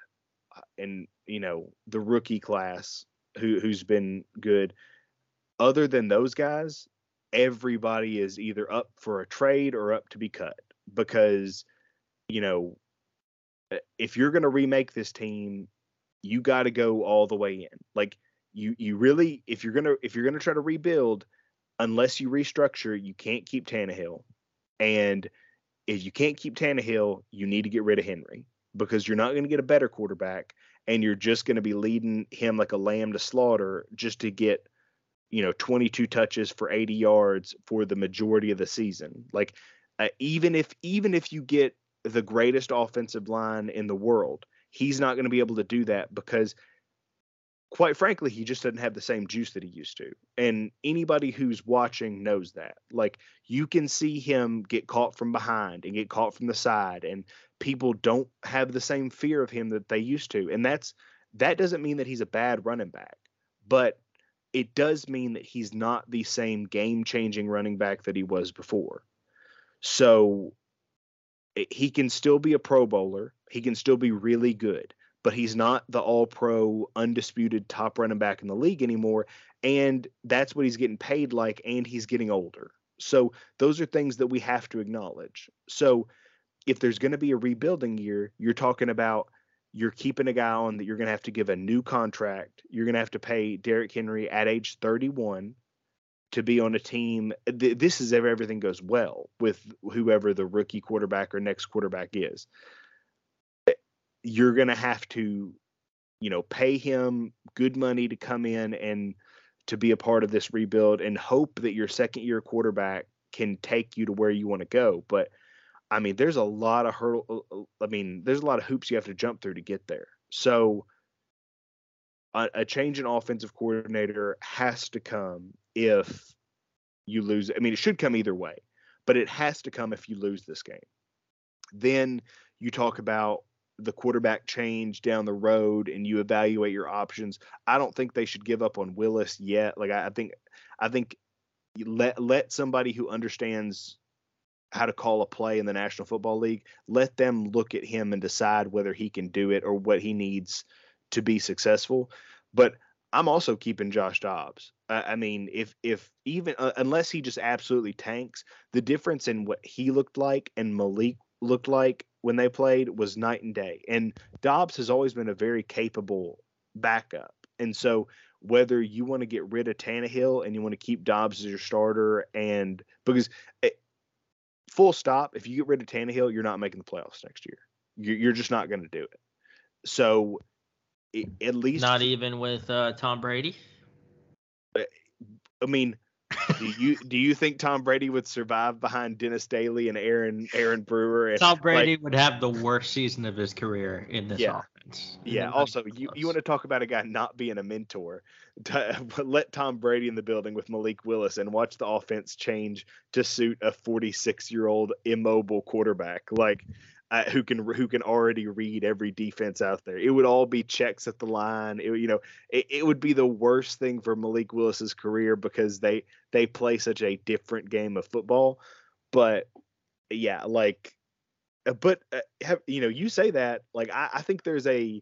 and, you know, the rookie class who, who's been good, other than those guys, everybody is either up for a trade or up to be cut. Because, you know, if you're going to remake this team, you got to go all the way in. Like, you, you really, if you're going to, if you're going to try to rebuild, unless you restructure, you can't keep Tannehill. And if you can't keep Tannehill, you need to get rid of Henry, because you're not going to get a better quarterback, and you're just going to be leading him like a lamb to slaughter just to get, you know, twenty-two touches for eighty yards for the majority of the season. Like, uh, even if, even if you get the greatest offensive line in the world, he's not going to be able to do that, because quite frankly, he just doesn't have the same juice that he used to. And anybody who's watching knows that. Like, you can see him get caught from behind and get caught from the side, and people don't have the same fear of him that they used to. And that's, that doesn't mean that he's a bad running back, but it does mean that he's not the same game-changing running back that he was before. So he can still be a Pro Bowler. He can still be really good, but he's not the all-pro, undisputed top running back in the league anymore. And that's what he's getting paid like, and he's getting older. So those are things that we have to acknowledge. So if there's going to be a rebuilding year, you're talking about, you're keeping a guy on that you're going to have to give a new contract. You're going to have to pay Derrick Henry at age thirty-one to be on a team. Th- this is if everything goes well with whoever the rookie quarterback or next quarterback is. You're going to have to you know, pay him good money to come in and to be a part of this rebuild and hope that your second year quarterback can take you to where you want to go. But I mean, there's a lot of hurdle. I mean, there's a lot of hoops you have to jump through to get there. So a, a change in offensive coordinator has to come if you lose. I mean, it should come either way, but it has to come if you lose this game. Then you talk about the quarterback change down the road and you evaluate your options. I don't think they should give up on Willis yet. Like I, I think, I think you let, let somebody who understands how to call a play in the National Football League, let them look at him and decide whether he can do it or what he needs to be successful. But I'm also keeping Josh Dobbs. Uh, I mean, if, if even, uh, unless he just absolutely tanks, the difference in what he looked like and Malik looked like when they played was night and day. And Dobbs has always been a very capable backup. And so whether you want to get rid of Tannehill and you want to keep Dobbs as your starter, and because it, full stop, if you get rid of Tannehill, you're not making the playoffs next year. You're, you're just not going to do it. So it, at least not even with uh, Tom Brady. I mean, do you do you think Tom Brady would survive behind Dennis Daly and Aaron Aaron Brewer? And, Tom Brady like, would have the worst season of his career in this yeah, offense. Yeah. Also, you, you want to talk about a guy not being a mentor? To, let Tom Brady in the building with Malik Willis and watch the offense change to suit a forty-six year old immobile quarterback. Like. Uh, who can who can already read every defense out there. It would all be checks at the line. It, you know, it, it would be the worst thing for Malik Willis's career because they they play such a different game of football. But yeah, like, but uh, have, you know, you say that, like, I, I think there's a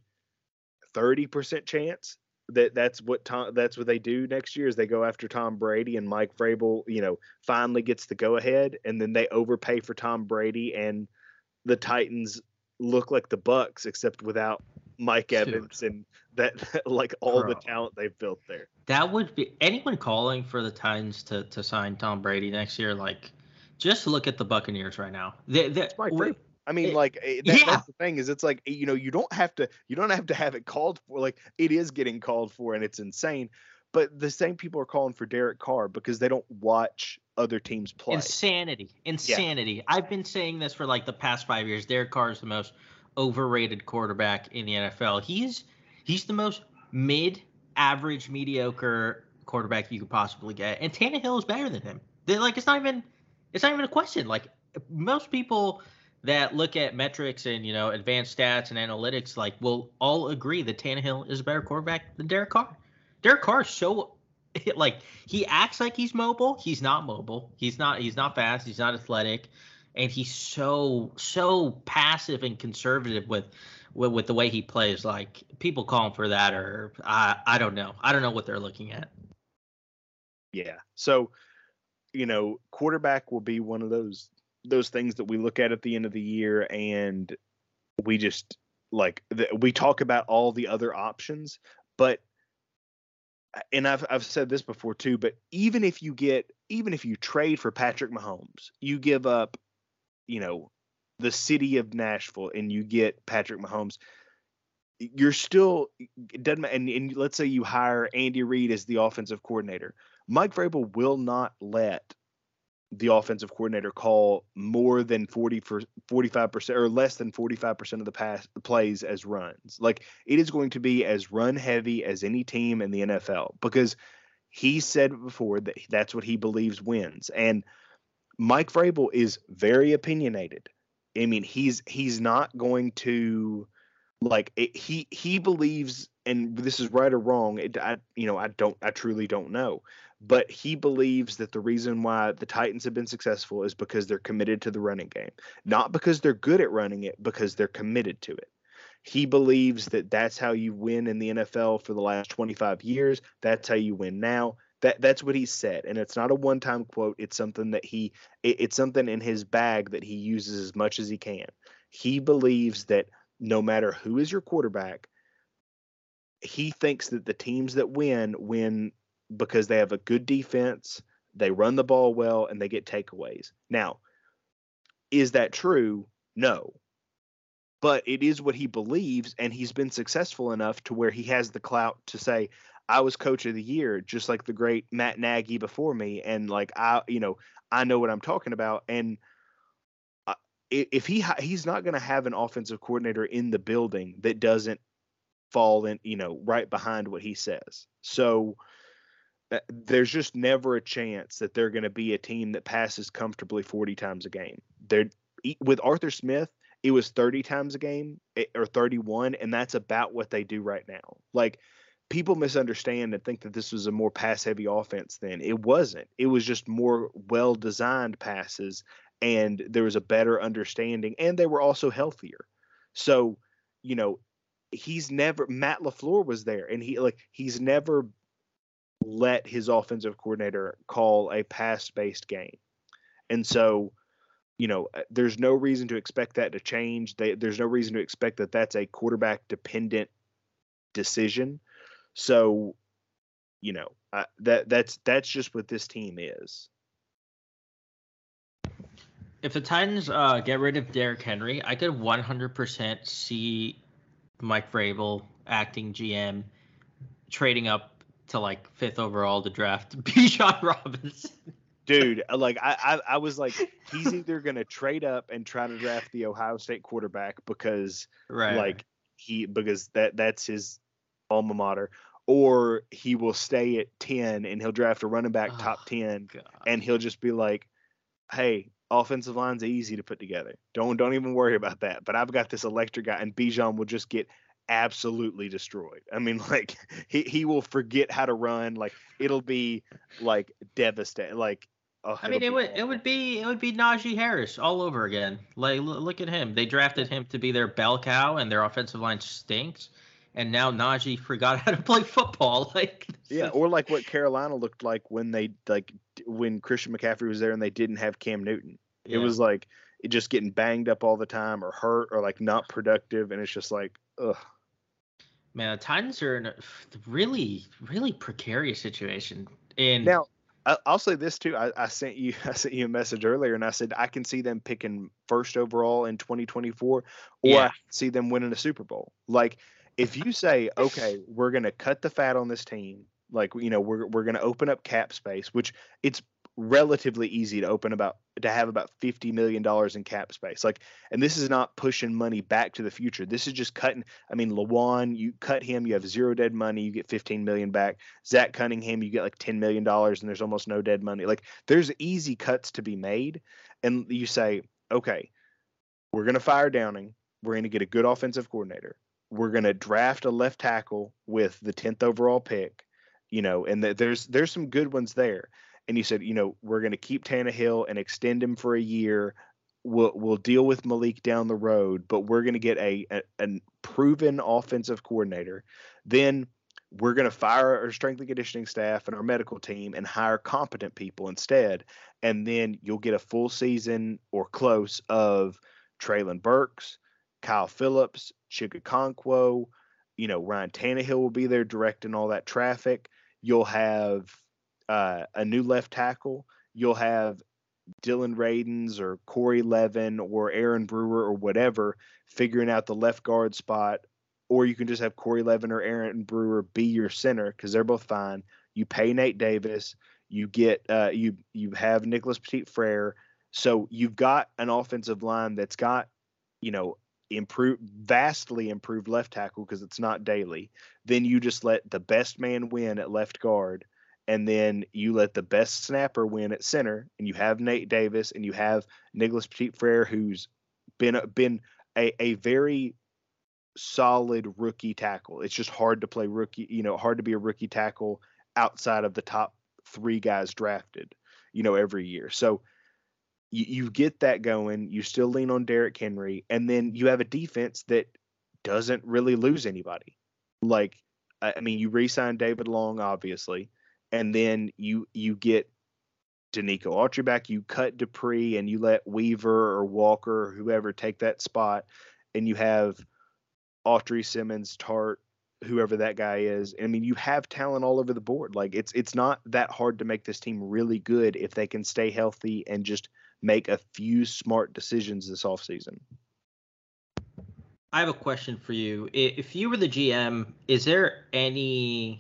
thirty percent chance that that's what Tom, that's what they do next year is they go after Tom Brady and Mike Vrabel, you know, finally gets the go ahead, and then they overpay for Tom Brady and the Titans look like the Bucks, except without Mike Evans Dude. and that, like all Bro. the talent they've built there. That would be anyone calling for the Titans to, to sign Tom Brady next year. Like, just look at the Buccaneers right now. They, they, Mike we, I mean, it, like that, yeah. that's the thing is, it's like, you know, you don't have to, you don't have to have it called for. Like, it is getting called for, and it's insane. But the same people are calling for Derek Carr because they don't watch other teams play. Insanity. Insanity. Yeah. I've been saying this for like the past five years. Derek Carr is the most overrated quarterback in the N F L. He's he's the most mid-average, mediocre quarterback you could possibly get. And Tannehill is better than him. They're like it's not even it's not even a question. Like most people that look at metrics and, you know, advanced stats and analytics, like, will all agree that Tannehill is a better quarterback than Derek Carr. Derek Carr is so, like, he acts like he's mobile. He's not mobile. He's not. He's not fast. He's not athletic, and he's so so passive and conservative with with, with the way he plays. Like, people calling for that, or I I don't know. I don't know what they're looking at. Yeah. So, you know, quarterback will be one of those those things that we look at at the end of the year, and we just like the, we talk about all the other options, but. And I've I've said this before too, but even if you get even if you trade for Patrick Mahomes, you give up, you know, the city of Nashville and you get Patrick Mahomes, you're still it doesn't and, and let's say you hire Andy Reid as the offensive coordinator. Mike Vrabel will not let the offensive coordinator call more than forty for forty-five percent or less than forty-five percent of the pass the plays as runs. Like, it is going to be as run heavy as any team in the N F L because he said before that that's what he believes wins. And Mike Vrabel is very opinionated. I mean, he's, he's not going to like it, he, he believes, and this is right or wrong. It, I, you know, I don't, I truly don't know. But he believes that the reason why the Titans have been successful is because they're committed to the running game, not because they're good at running it, because they're committed to it. He believes that that's how you win in the N F L for the last twenty-five years. That's how you win now. That that's what he said. And it's not a one-time quote. It's something that he, it, it's something in his bag that he uses as much as he can. He believes that no matter who is your quarterback, he thinks that the teams that win, win because they have a good defense, they run the ball well, and they get takeaways. Now, is that true? No. but it is what he believes, and he's been successful enough to where he has the clout to say, I was coach of the year, just like the great Matt Nagy before me. And like, I, you know, I know what I'm talking about. And uh, if he, he's not going to have an offensive coordinator in the building that doesn't fall in, you know, right behind what he says. So uh, there's just never a chance that they're going to be a team that passes comfortably forty times a game. They're with Arthur Smith. It was thirty times a game or thirty-one. And that's about what they do right now. Like, people misunderstand and think that this was a more pass-heavy offense then. It wasn't. It was just more well-designed passes, and there was a better understanding, and they were also healthier. So, you know, he's never – Matt LaFleur was there, and he like he's never let his offensive coordinator call a pass-based game. And so, you know, there's no reason to expect that to change. They, there's no reason to expect that that's a quarterback-dependent decision. So, you know, uh, that that's that's just what this team is. If the Titans uh, get rid of Derrick Henry, I could one hundred percent see Mike Vrabel, acting G M, trading up to like fifth overall to draft Bijan Robinson. Dude, like I, I, I was like, he's either gonna trade up and try to draft the Ohio State quarterback because, right. like he because that that's his alma mater, or he will stay at ten and he'll draft a running back oh, top ten, God. And he'll just be like, hey, offensive line's easy to put together. Don't don't even worry about that. But I've got this electric guy, and Bijan will just get absolutely destroyed. I mean, like he, he will forget how to run. Like it'll be like devastating. Like oh, I mean, it would awful. it would be it would be Najee Harris all over again. Like look at him. They drafted him to be their bell cow, and their offensive line stinks. And now Najee forgot how to play football. Like yeah, or like what Carolina looked like when they like when Christian McCaffrey was there and they didn't have Cam Newton. Yeah. It was like it just getting banged up all the time or hurt or like not productive, and it's just like ugh. Man, the Titans are in a really, really precarious situation. And now I'll say this too. I, I sent you I sent you a message earlier, and I said I can see them picking first overall in twenty twenty-four, or yeah. I see them winning a Super Bowl. Like. If you say, okay, we're going to cut the fat on this team, like, you know, we're we're going to open up cap space, which it's relatively easy to open about to have about fifty million dollars in cap space. Like, and this is not pushing money back to the future. This is just cutting. I mean, Lawan, you cut him, you have zero dead money, you get fifteen million dollars back. Zach Cunningham, you get like ten million dollars and there's almost no dead money. Like, there's easy cuts to be made. And you say, okay, we're going to fire Downing. We're going to get a good offensive coordinator. We're going to draft a left tackle with the tenth overall pick, you know, and th- there's there's some good ones there. And you said, you know, we're going to keep Tannehill and extend him for a year. We'll we'll deal with Malik down the road, but we're going to get a, a a proven offensive coordinator. Then we're going to fire our strength and conditioning staff and our medical team and hire competent people instead. And then you'll get a full season or close of Treylon Burks, Kyle Phillips, Chig Okonkwo, you know, Ryan Tannehill will be there directing all that traffic. You'll have uh, a new left tackle. You'll have Dylan Radins or Corey Levin or Aaron Brewer or whatever figuring out the left guard spot. Or you can just have Corey Levin or Aaron Brewer be your center because they're both fine. You pay Nate Davis. You get uh, you you have Nicholas Petit-Frere. So you've got an offensive line that's got, you know, improved, vastly improved left tackle because it's not Daly. Then you just let the best man win at left guard, and then you let the best snapper win at center, and you have Nate Davis and you have Nicholas Petit-Frere, who's been been a, a very solid rookie tackle. It's just hard to play rookie, you know, hard to be a rookie tackle outside of the top three guys drafted, you know, every year. So you, you get that going. You still lean on Derrick Henry, and then you have a defense that doesn't really lose anybody. Like, I mean, you re-sign David Long, obviously, and then you you get Danico Autry back. You cut Dupree, and you let Weaver or Walker or whoever take that spot, and you have Autry, Simmons, Tart, whoever that guy is. I mean, you have talent all over the board. Like, it's it's not that hard to make this team really good if they can stay healthy and just make a few smart decisions this offseason. I have a question for you. If you were the G M, is there any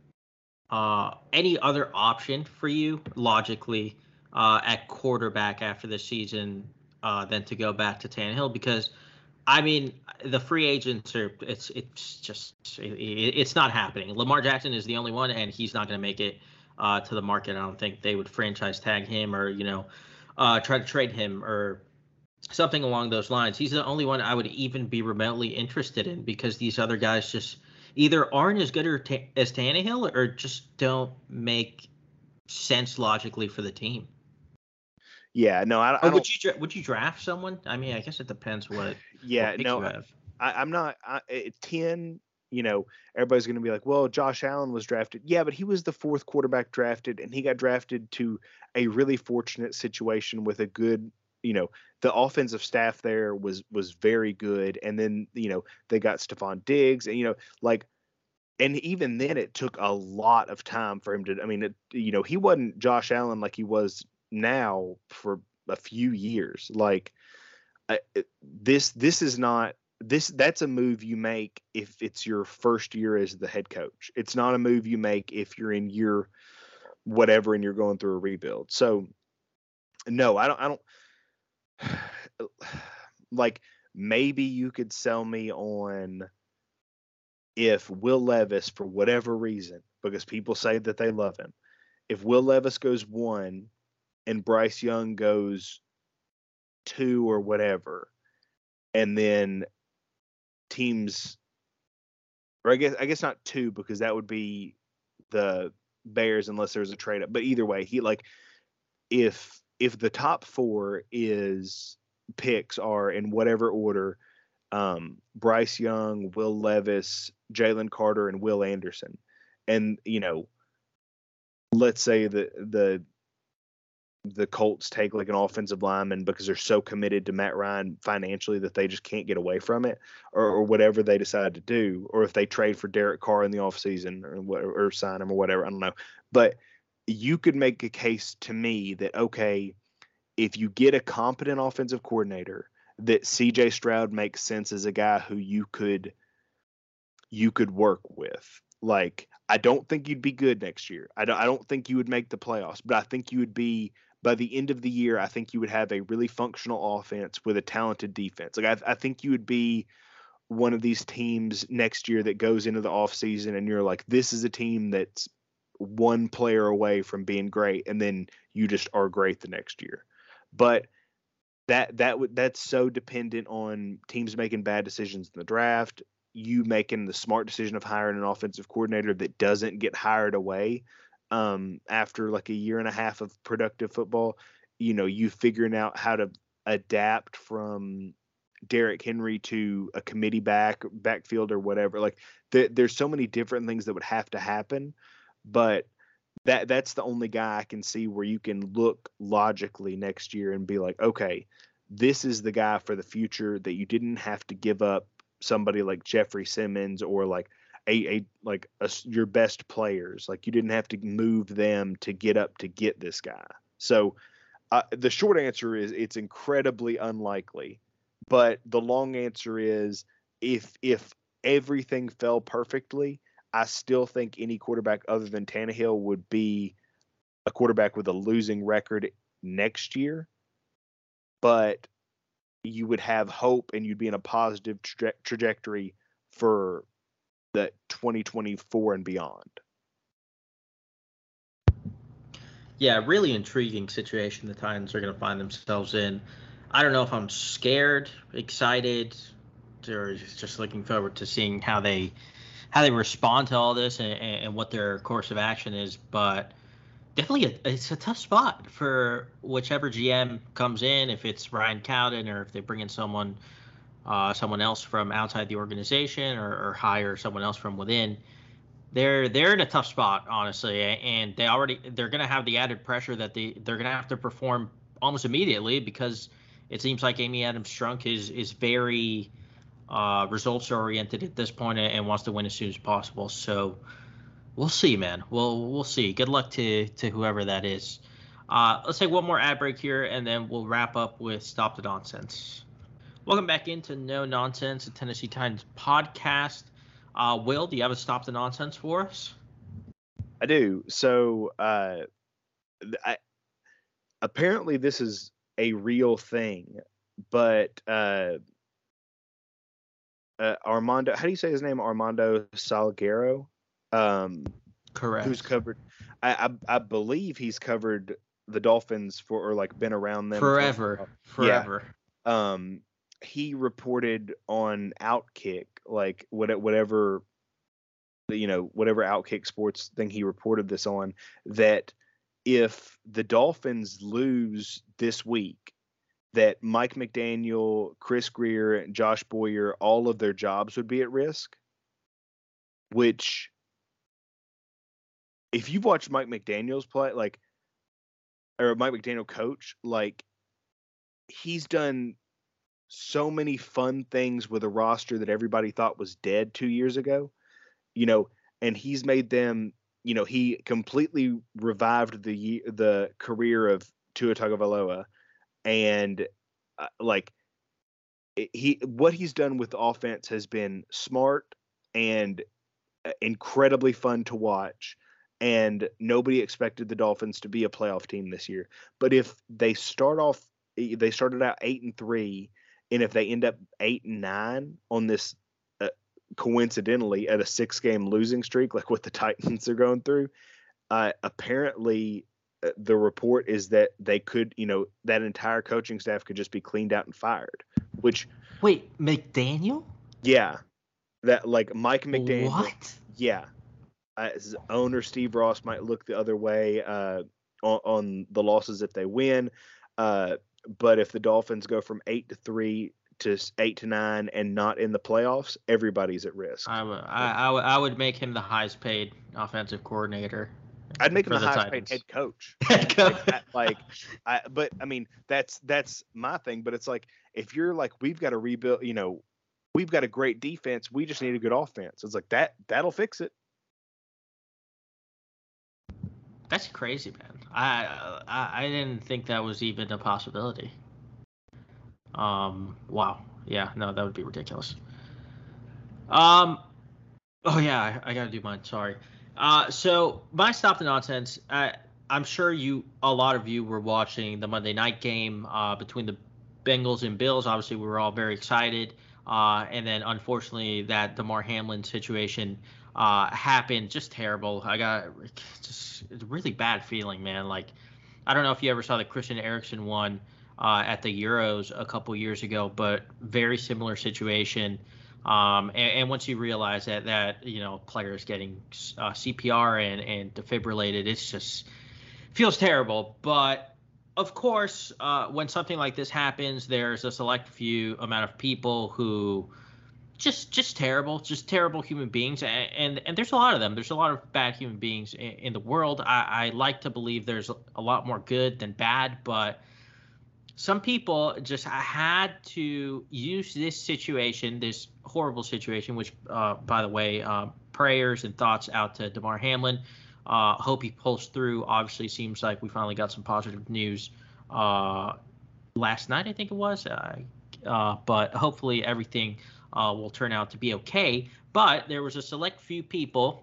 uh, any other option for you logically uh, at quarterback after the season uh, than to go back to Tannehill? Because I mean, the free agents are it's it's just it, it's not happening. Lamar Jackson is the only one, and he's not going to make it uh, to the market. I don't think they would franchise tag him or you know uh, try to trade him or something along those lines. He's the only one I would even be remotely interested in because these other guys just either aren't as good or ta- as Tannehill or just don't make sense logically for the team. Yeah, no, I, I or don't. Would you would you draft someone? I mean, I guess it depends what. Yeah, what pick no, you have. I, I'm not. I, at ten, you know, everybody's going to be like, well, Josh Allen was drafted. Yeah, but he was the fourth quarterback drafted, and he got drafted to a really fortunate situation with a good, you know, the offensive staff there was was very good, and then you know they got Stephon Diggs, and you know, like. And even then, it took a lot of time for him to. I mean, it, you know, he wasn't Josh Allen like he was now for a few years. Like uh, this, this is not this. That's a move you make if it's your first year as the head coach. It's not a move you make if you're in year whatever and you're going through a rebuild. So, no, I don't. I don't like. Maybe you could sell me on. If Will Levis, for whatever reason, because people say that they love him, if Will Levis goes one and Bryce Young goes two or whatever, and then teams, or I guess I guess not two because that would be the Bears unless there's a trade up. But either way, he like if if the top four is picks are in whatever order. Um, Bryce Young, Will Levis, Jalen Carter, and Will Anderson. And, you know, let's say the the the Colts take like an offensive lineman because they're so committed to Matt Ryan financially that they just can't get away from it, or, or whatever they decide to do, or if they trade for Derek Carr in the offseason or, or, or sign him or whatever, I don't know. But you could make a case to me that, okay, if you get a competent offensive coordinator, that C J Stroud makes sense as a guy who you could you could work with. Like, I don't think you'd be good next year. I don't I don't think you would make the playoffs, but I think you would be by the end of the year. I think you would have a really functional offense with a talented defense. Like I, I think you would be one of these teams next year that goes into the offseason and you're like, this is a team that's one player away from being great, and then you just are great the next year. But That that would that's so dependent on teams making bad decisions in the draft, you making the smart decision of hiring an offensive coordinator that doesn't get hired away um, after like a year and a half of productive football. You know, you figuring out how to adapt from Derrick Henry to a committee back backfield or whatever. Like th- there's so many different things that would have to happen, but that that's the only guy I can see where you can look logically next year and be like, okay, this is the guy for the future that you didn't have to give up somebody like Jeffrey Simmons or like a, a like a, your best players. Like you didn't have to move them to get up to get this guy. So uh, the short answer is it's incredibly unlikely, but the long answer is if if everything fell perfectly, I still think any quarterback other than Tannehill would be a quarterback with a losing record next year, but you would have hope and you'd be in a positive tra- trajectory for the twenty twenty-four and beyond. Yeah, really intriguing situation the Titans are going to find themselves in. I don't know if I'm scared, excited, or just looking forward to seeing how they how they respond to all this and, and what their course of action is. But definitely, a, it's a tough spot for whichever G M comes in. If it's Ryan Cowden or if they bring in someone, uh, someone else from outside the organization, or, or hire someone else from within, they're they're in a tough spot, honestly. And they already they're going to have the added pressure that they they're going to have to perform almost immediately because it seems like Amy Adams Strunk is is very Uh, results oriented at this point and wants to win as soon as possible. So we'll see, man. We'll we'll see. Good luck to to whoever that is. Uh, let's take one more ad break here, and then we'll wrap up with Stop the Nonsense. Welcome back into No Nonsense, a Tennessee Titans podcast. Uh, Will, do you have a stop the nonsense for us? I do. So, uh, I, apparently this is a real thing, but uh, uh, Armando, how do you say his name? Armando Salguero? Um, Correct. Who's covered? I, I I believe he's covered the Dolphins for, or like been around them forever, for, forever. Yeah. Um, he reported on Outkick, like what whatever, you know, whatever Outkick Sports thing he reported this on, that if the Dolphins lose this week, that Mike McDaniel, Chris Grier, and Josh Boyer, all of their jobs would be at risk. Which, if you've watched Mike McDaniel's play, like, or Mike McDaniel coach, like, he's done so many fun things with a roster that everybody thought was dead two years ago, you know, and he's made them, you know, he completely revived the the career of Tua Tagovailoa, and uh, like he what he's done with the offense has been smart and incredibly fun to watch. And nobody expected the Dolphins to be a playoff team this year. But if they start off, they started out eight and three, and if they end up eight and nine on this, uh, coincidentally at a six-game losing streak, like what the Titans are going through, uh, apparently uh, the report is that they could, you know, that entire coaching staff could just be cleaned out and fired. Which, wait, McDaniel? Yeah, that like Mike McDaniel. What? Yeah. As owner Steve Ross might look the other way uh, on, on the losses if they win, uh, but if the Dolphins go from eight to three to eight to nine and not in the playoffs, everybody's at risk. I would, I, I would, I would make him the highest paid offensive coordinator. I'd make him the, the highest Titans. paid head coach. Head coach. like, like I, but I mean, that's that's my thing. But it's like if you're like, we've got to rebuild. You know, we've got a great defense. We just need a good offense. It's like that. That'll fix it. That's crazy, man. I, I I didn't think that was even a possibility. Um. Wow. Yeah. No, that would be ridiculous. Um. Oh yeah, I, I gotta do mine. Sorry. Uh. So my stop the nonsense. I I'm sure you, a lot of you, were watching the Monday night game uh, between the Bengals and Bills. Obviously, we were all very excited. Uh. And then unfortunately, that Damar Hamlin situation uh happened. Just terrible. I got just a really bad feeling, man. Like, I don't know if you ever saw the Christian Eriksen one uh at the Euros a couple years ago, but very similar situation. Um and, and once you realize that that you know players getting uh, C P R and and defibrillated, it's just feels terrible. But of course, uh when something like this happens, there's a select few amount of people who Just, just terrible, just terrible human beings, and, and and there's a lot of them. There's a lot of bad human beings in, in the world. I, I like to believe there's a lot more good than bad, but some people just had to use this situation, this horrible situation. Which, uh, by the way, uh, prayers and thoughts out to Damar Hamlin. Uh, hope he pulls through. Obviously, seems like we finally got some positive news uh, last night, I think it was. Uh, uh, but hopefully everything Uh, will turn out to be okay. But there was a select few people,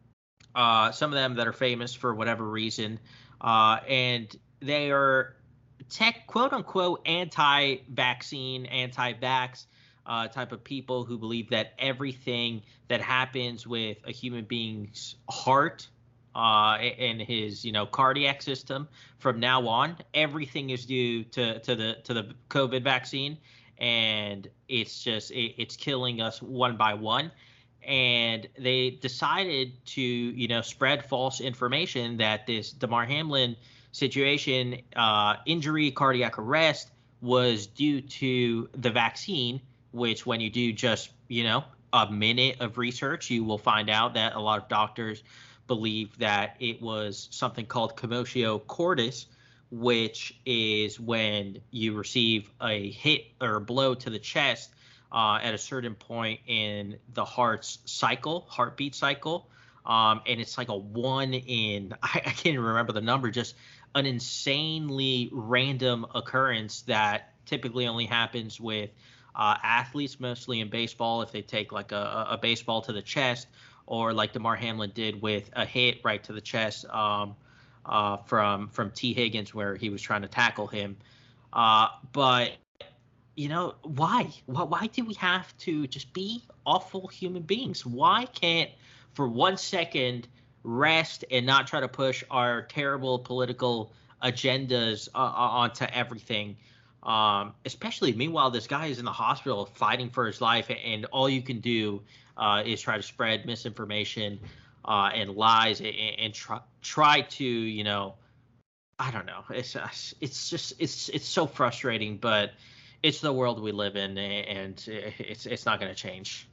uh, some of them that are famous for whatever reason, uh, and they are tech, quote unquote, anti-vaccine, anti-vax uh, type of people who believe that everything that happens with a human being's heart uh, and his, you know, cardiac system from now on, everything is due to to the to the COVID vaccine. And it's just it, it's killing us one by one. And they decided to, you know, spread false information that this Damar Hamlin situation, uh, injury, cardiac arrest, was due to the vaccine, which when you do just, you know, a minute of research, you will find out that a lot of doctors believe that it was something called commotio cordis, which is when you receive a hit or a blow to the chest uh, at a certain point in the heart's cycle, heartbeat cycle. Um, and it's like a one in, I, I can't even remember the number, just an insanely random occurrence that typically only happens with uh, athletes, mostly in baseball, if they take like a, a baseball to the chest, or like DeMar Hamlin did with a hit right to the chest um, uh, from from T. Higgins, where he was trying to tackle him. Uh, but you know, why? why? Why do we have to just be awful human beings? Why can't, for one second, rest and not try to push our terrible political agendas uh, onto everything? Um, especially, meanwhile, this guy is in the hospital fighting for his life, and all you can do uh, is try to spread misinformation uh, and lies and, and try, try to, you know, I don't know. It's it's just it's it's so frustrating, but it's the world we live in, and it's it's not going to change.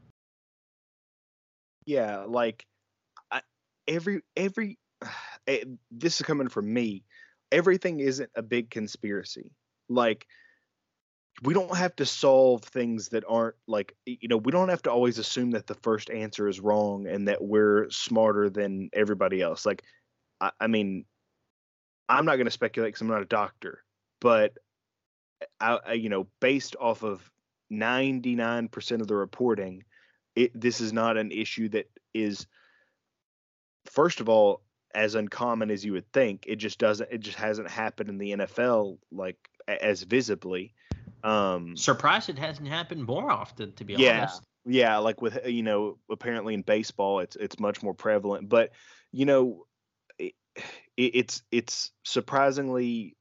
Yeah, like I, every every this is coming from me. Everything isn't a big conspiracy. Like, we don't have to solve things that aren't, like, you know, we don't have to always assume that the first answer is wrong and that we're smarter than everybody else. Like, I, I mean, I'm not going to speculate because I'm not a doctor, but I, I, you know, based off of ninety-nine percent of the reporting, it, this is not an issue that is, first of all, as uncommon as you would think. It just doesn't, it just hasn't happened in the N F L, like, as visibly. Um, Surprised it hasn't happened more often, to be yeah, honest. Yeah, like with, you know, apparently in baseball, it's it's much more prevalent. But, you know, it, it's it's surprisingly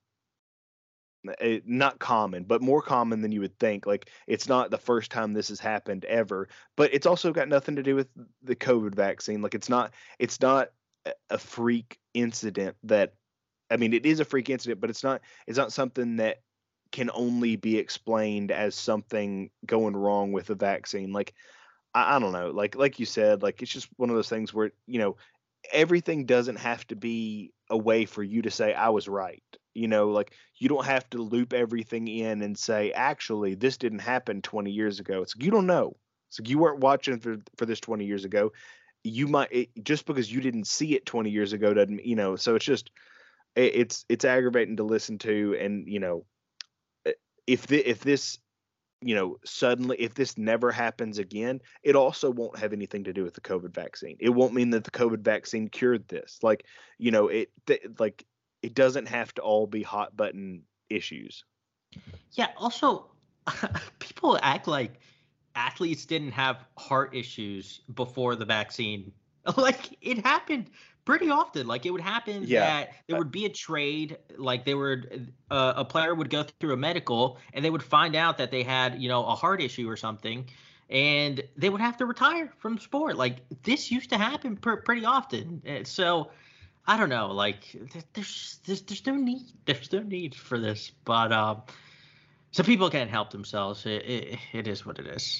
not common, but more common than you would think. Like, it's not the first time this has happened ever, but it's also got nothing to do with the COVID vaccine. Like, it's not it's not a freak incident that, I mean, it is a freak incident, but it's not it's not something that can only be explained as something going wrong with the vaccine. Like, I, I don't know, like like you said, like, it's just one of those things where, you know, everything doesn't have to be a way for you to say I was right. You know, like, you don't have to loop everything in and say, actually, this didn't happen twenty years ago. It's like, you don't know. It's like, you weren't watching for, for this twenty years ago. You might, it, just because you didn't see it twenty years ago doesn't, you know, so it's just, it, it's, it's aggravating to listen to. And, you know, if the, if this, you know, suddenly, if this never happens again, it also won't have anything to do with the COVID vaccine. It won't mean that the COVID vaccine cured this. Like, you know, it, th- like, it doesn't have to all be hot button issues. Yeah. Also, people act like athletes didn't have heart issues before the vaccine. Like, it happened pretty often. Like, it would happen yeah. that there would be a trade, like they would, uh, a player would go through a medical and they would find out that they had, you know, a heart issue or something, and they would have to retire from sport. Like, this used to happen pr- pretty often. So I don't know, like, there's, there's, there's no need, there's no need for this, but, um, some people can't help themselves. It, it, it is what it is.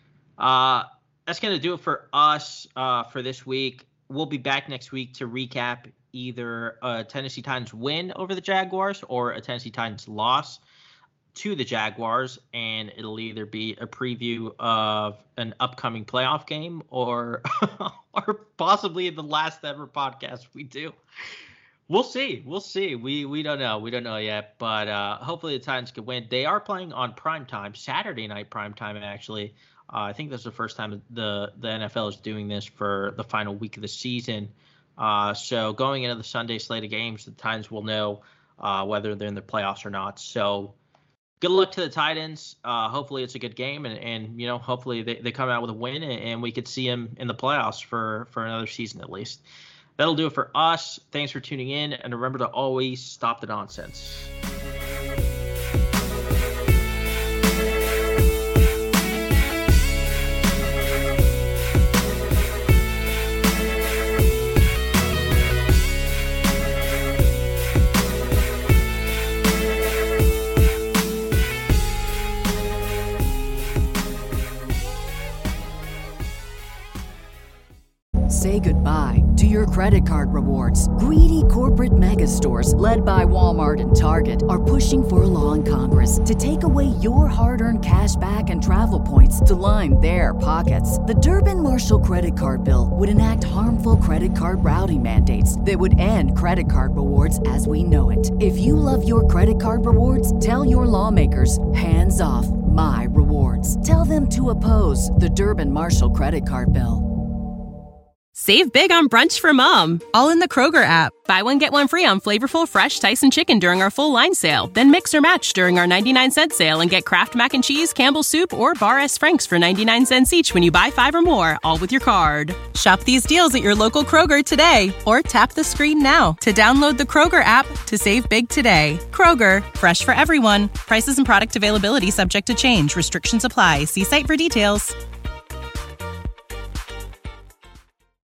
Uh, that's going to do it for us uh, for this week. We'll be back next week to recap either a Tennessee Titans win over the Jaguars or a Tennessee Titans loss to the Jaguars. And it'll either be a preview of an upcoming playoff game or, or possibly the last ever podcast we do. We'll see. We'll see. We we don't know. We don't know yet. But uh, hopefully the Titans can win. They are playing on primetime, Saturday night primetime, actually. Uh, I think that's the first time the, the N F L is doing this for the final week of the season. Uh, so going into the Sunday slate of games, the Titans will know uh, whether they're in the playoffs or not. So good luck to the Titans. Uh, hopefully it's a good game. And, and you know, hopefully they, they come out with a win and, and we could see them in the playoffs for, for another season at least. That'll do it for us. Thanks for tuning in. And remember to always stop the nonsense. Say goodbye to your credit card rewards. Greedy corporate mega stores, led by Walmart and Target, are pushing for a law in Congress to take away your hard-earned cash back and travel points to line their pockets. The Durbin-Marshall credit card bill would enact harmful credit card routing mandates that would end credit card rewards as we know it. If you love your credit card rewards, tell your lawmakers, hands off. my rewards. Tell them to oppose the Durbin Marshall credit card bill. Save big on brunch for mom, all in the Kroger app. Buy one, get one free on flavorful, fresh Tyson chicken during our full line sale. Then mix or match during our ninety-nine cent sale and get Kraft Mac and Cheese, Campbell's Soup, or Bar S. Frank's for ninety-nine cents each when you buy five or more, all with your card. Shop these deals at your local Kroger today, or tap the screen now to download the Kroger app to save big today. Kroger, fresh for everyone. Prices and product availability subject to change. Restrictions apply. See site for details.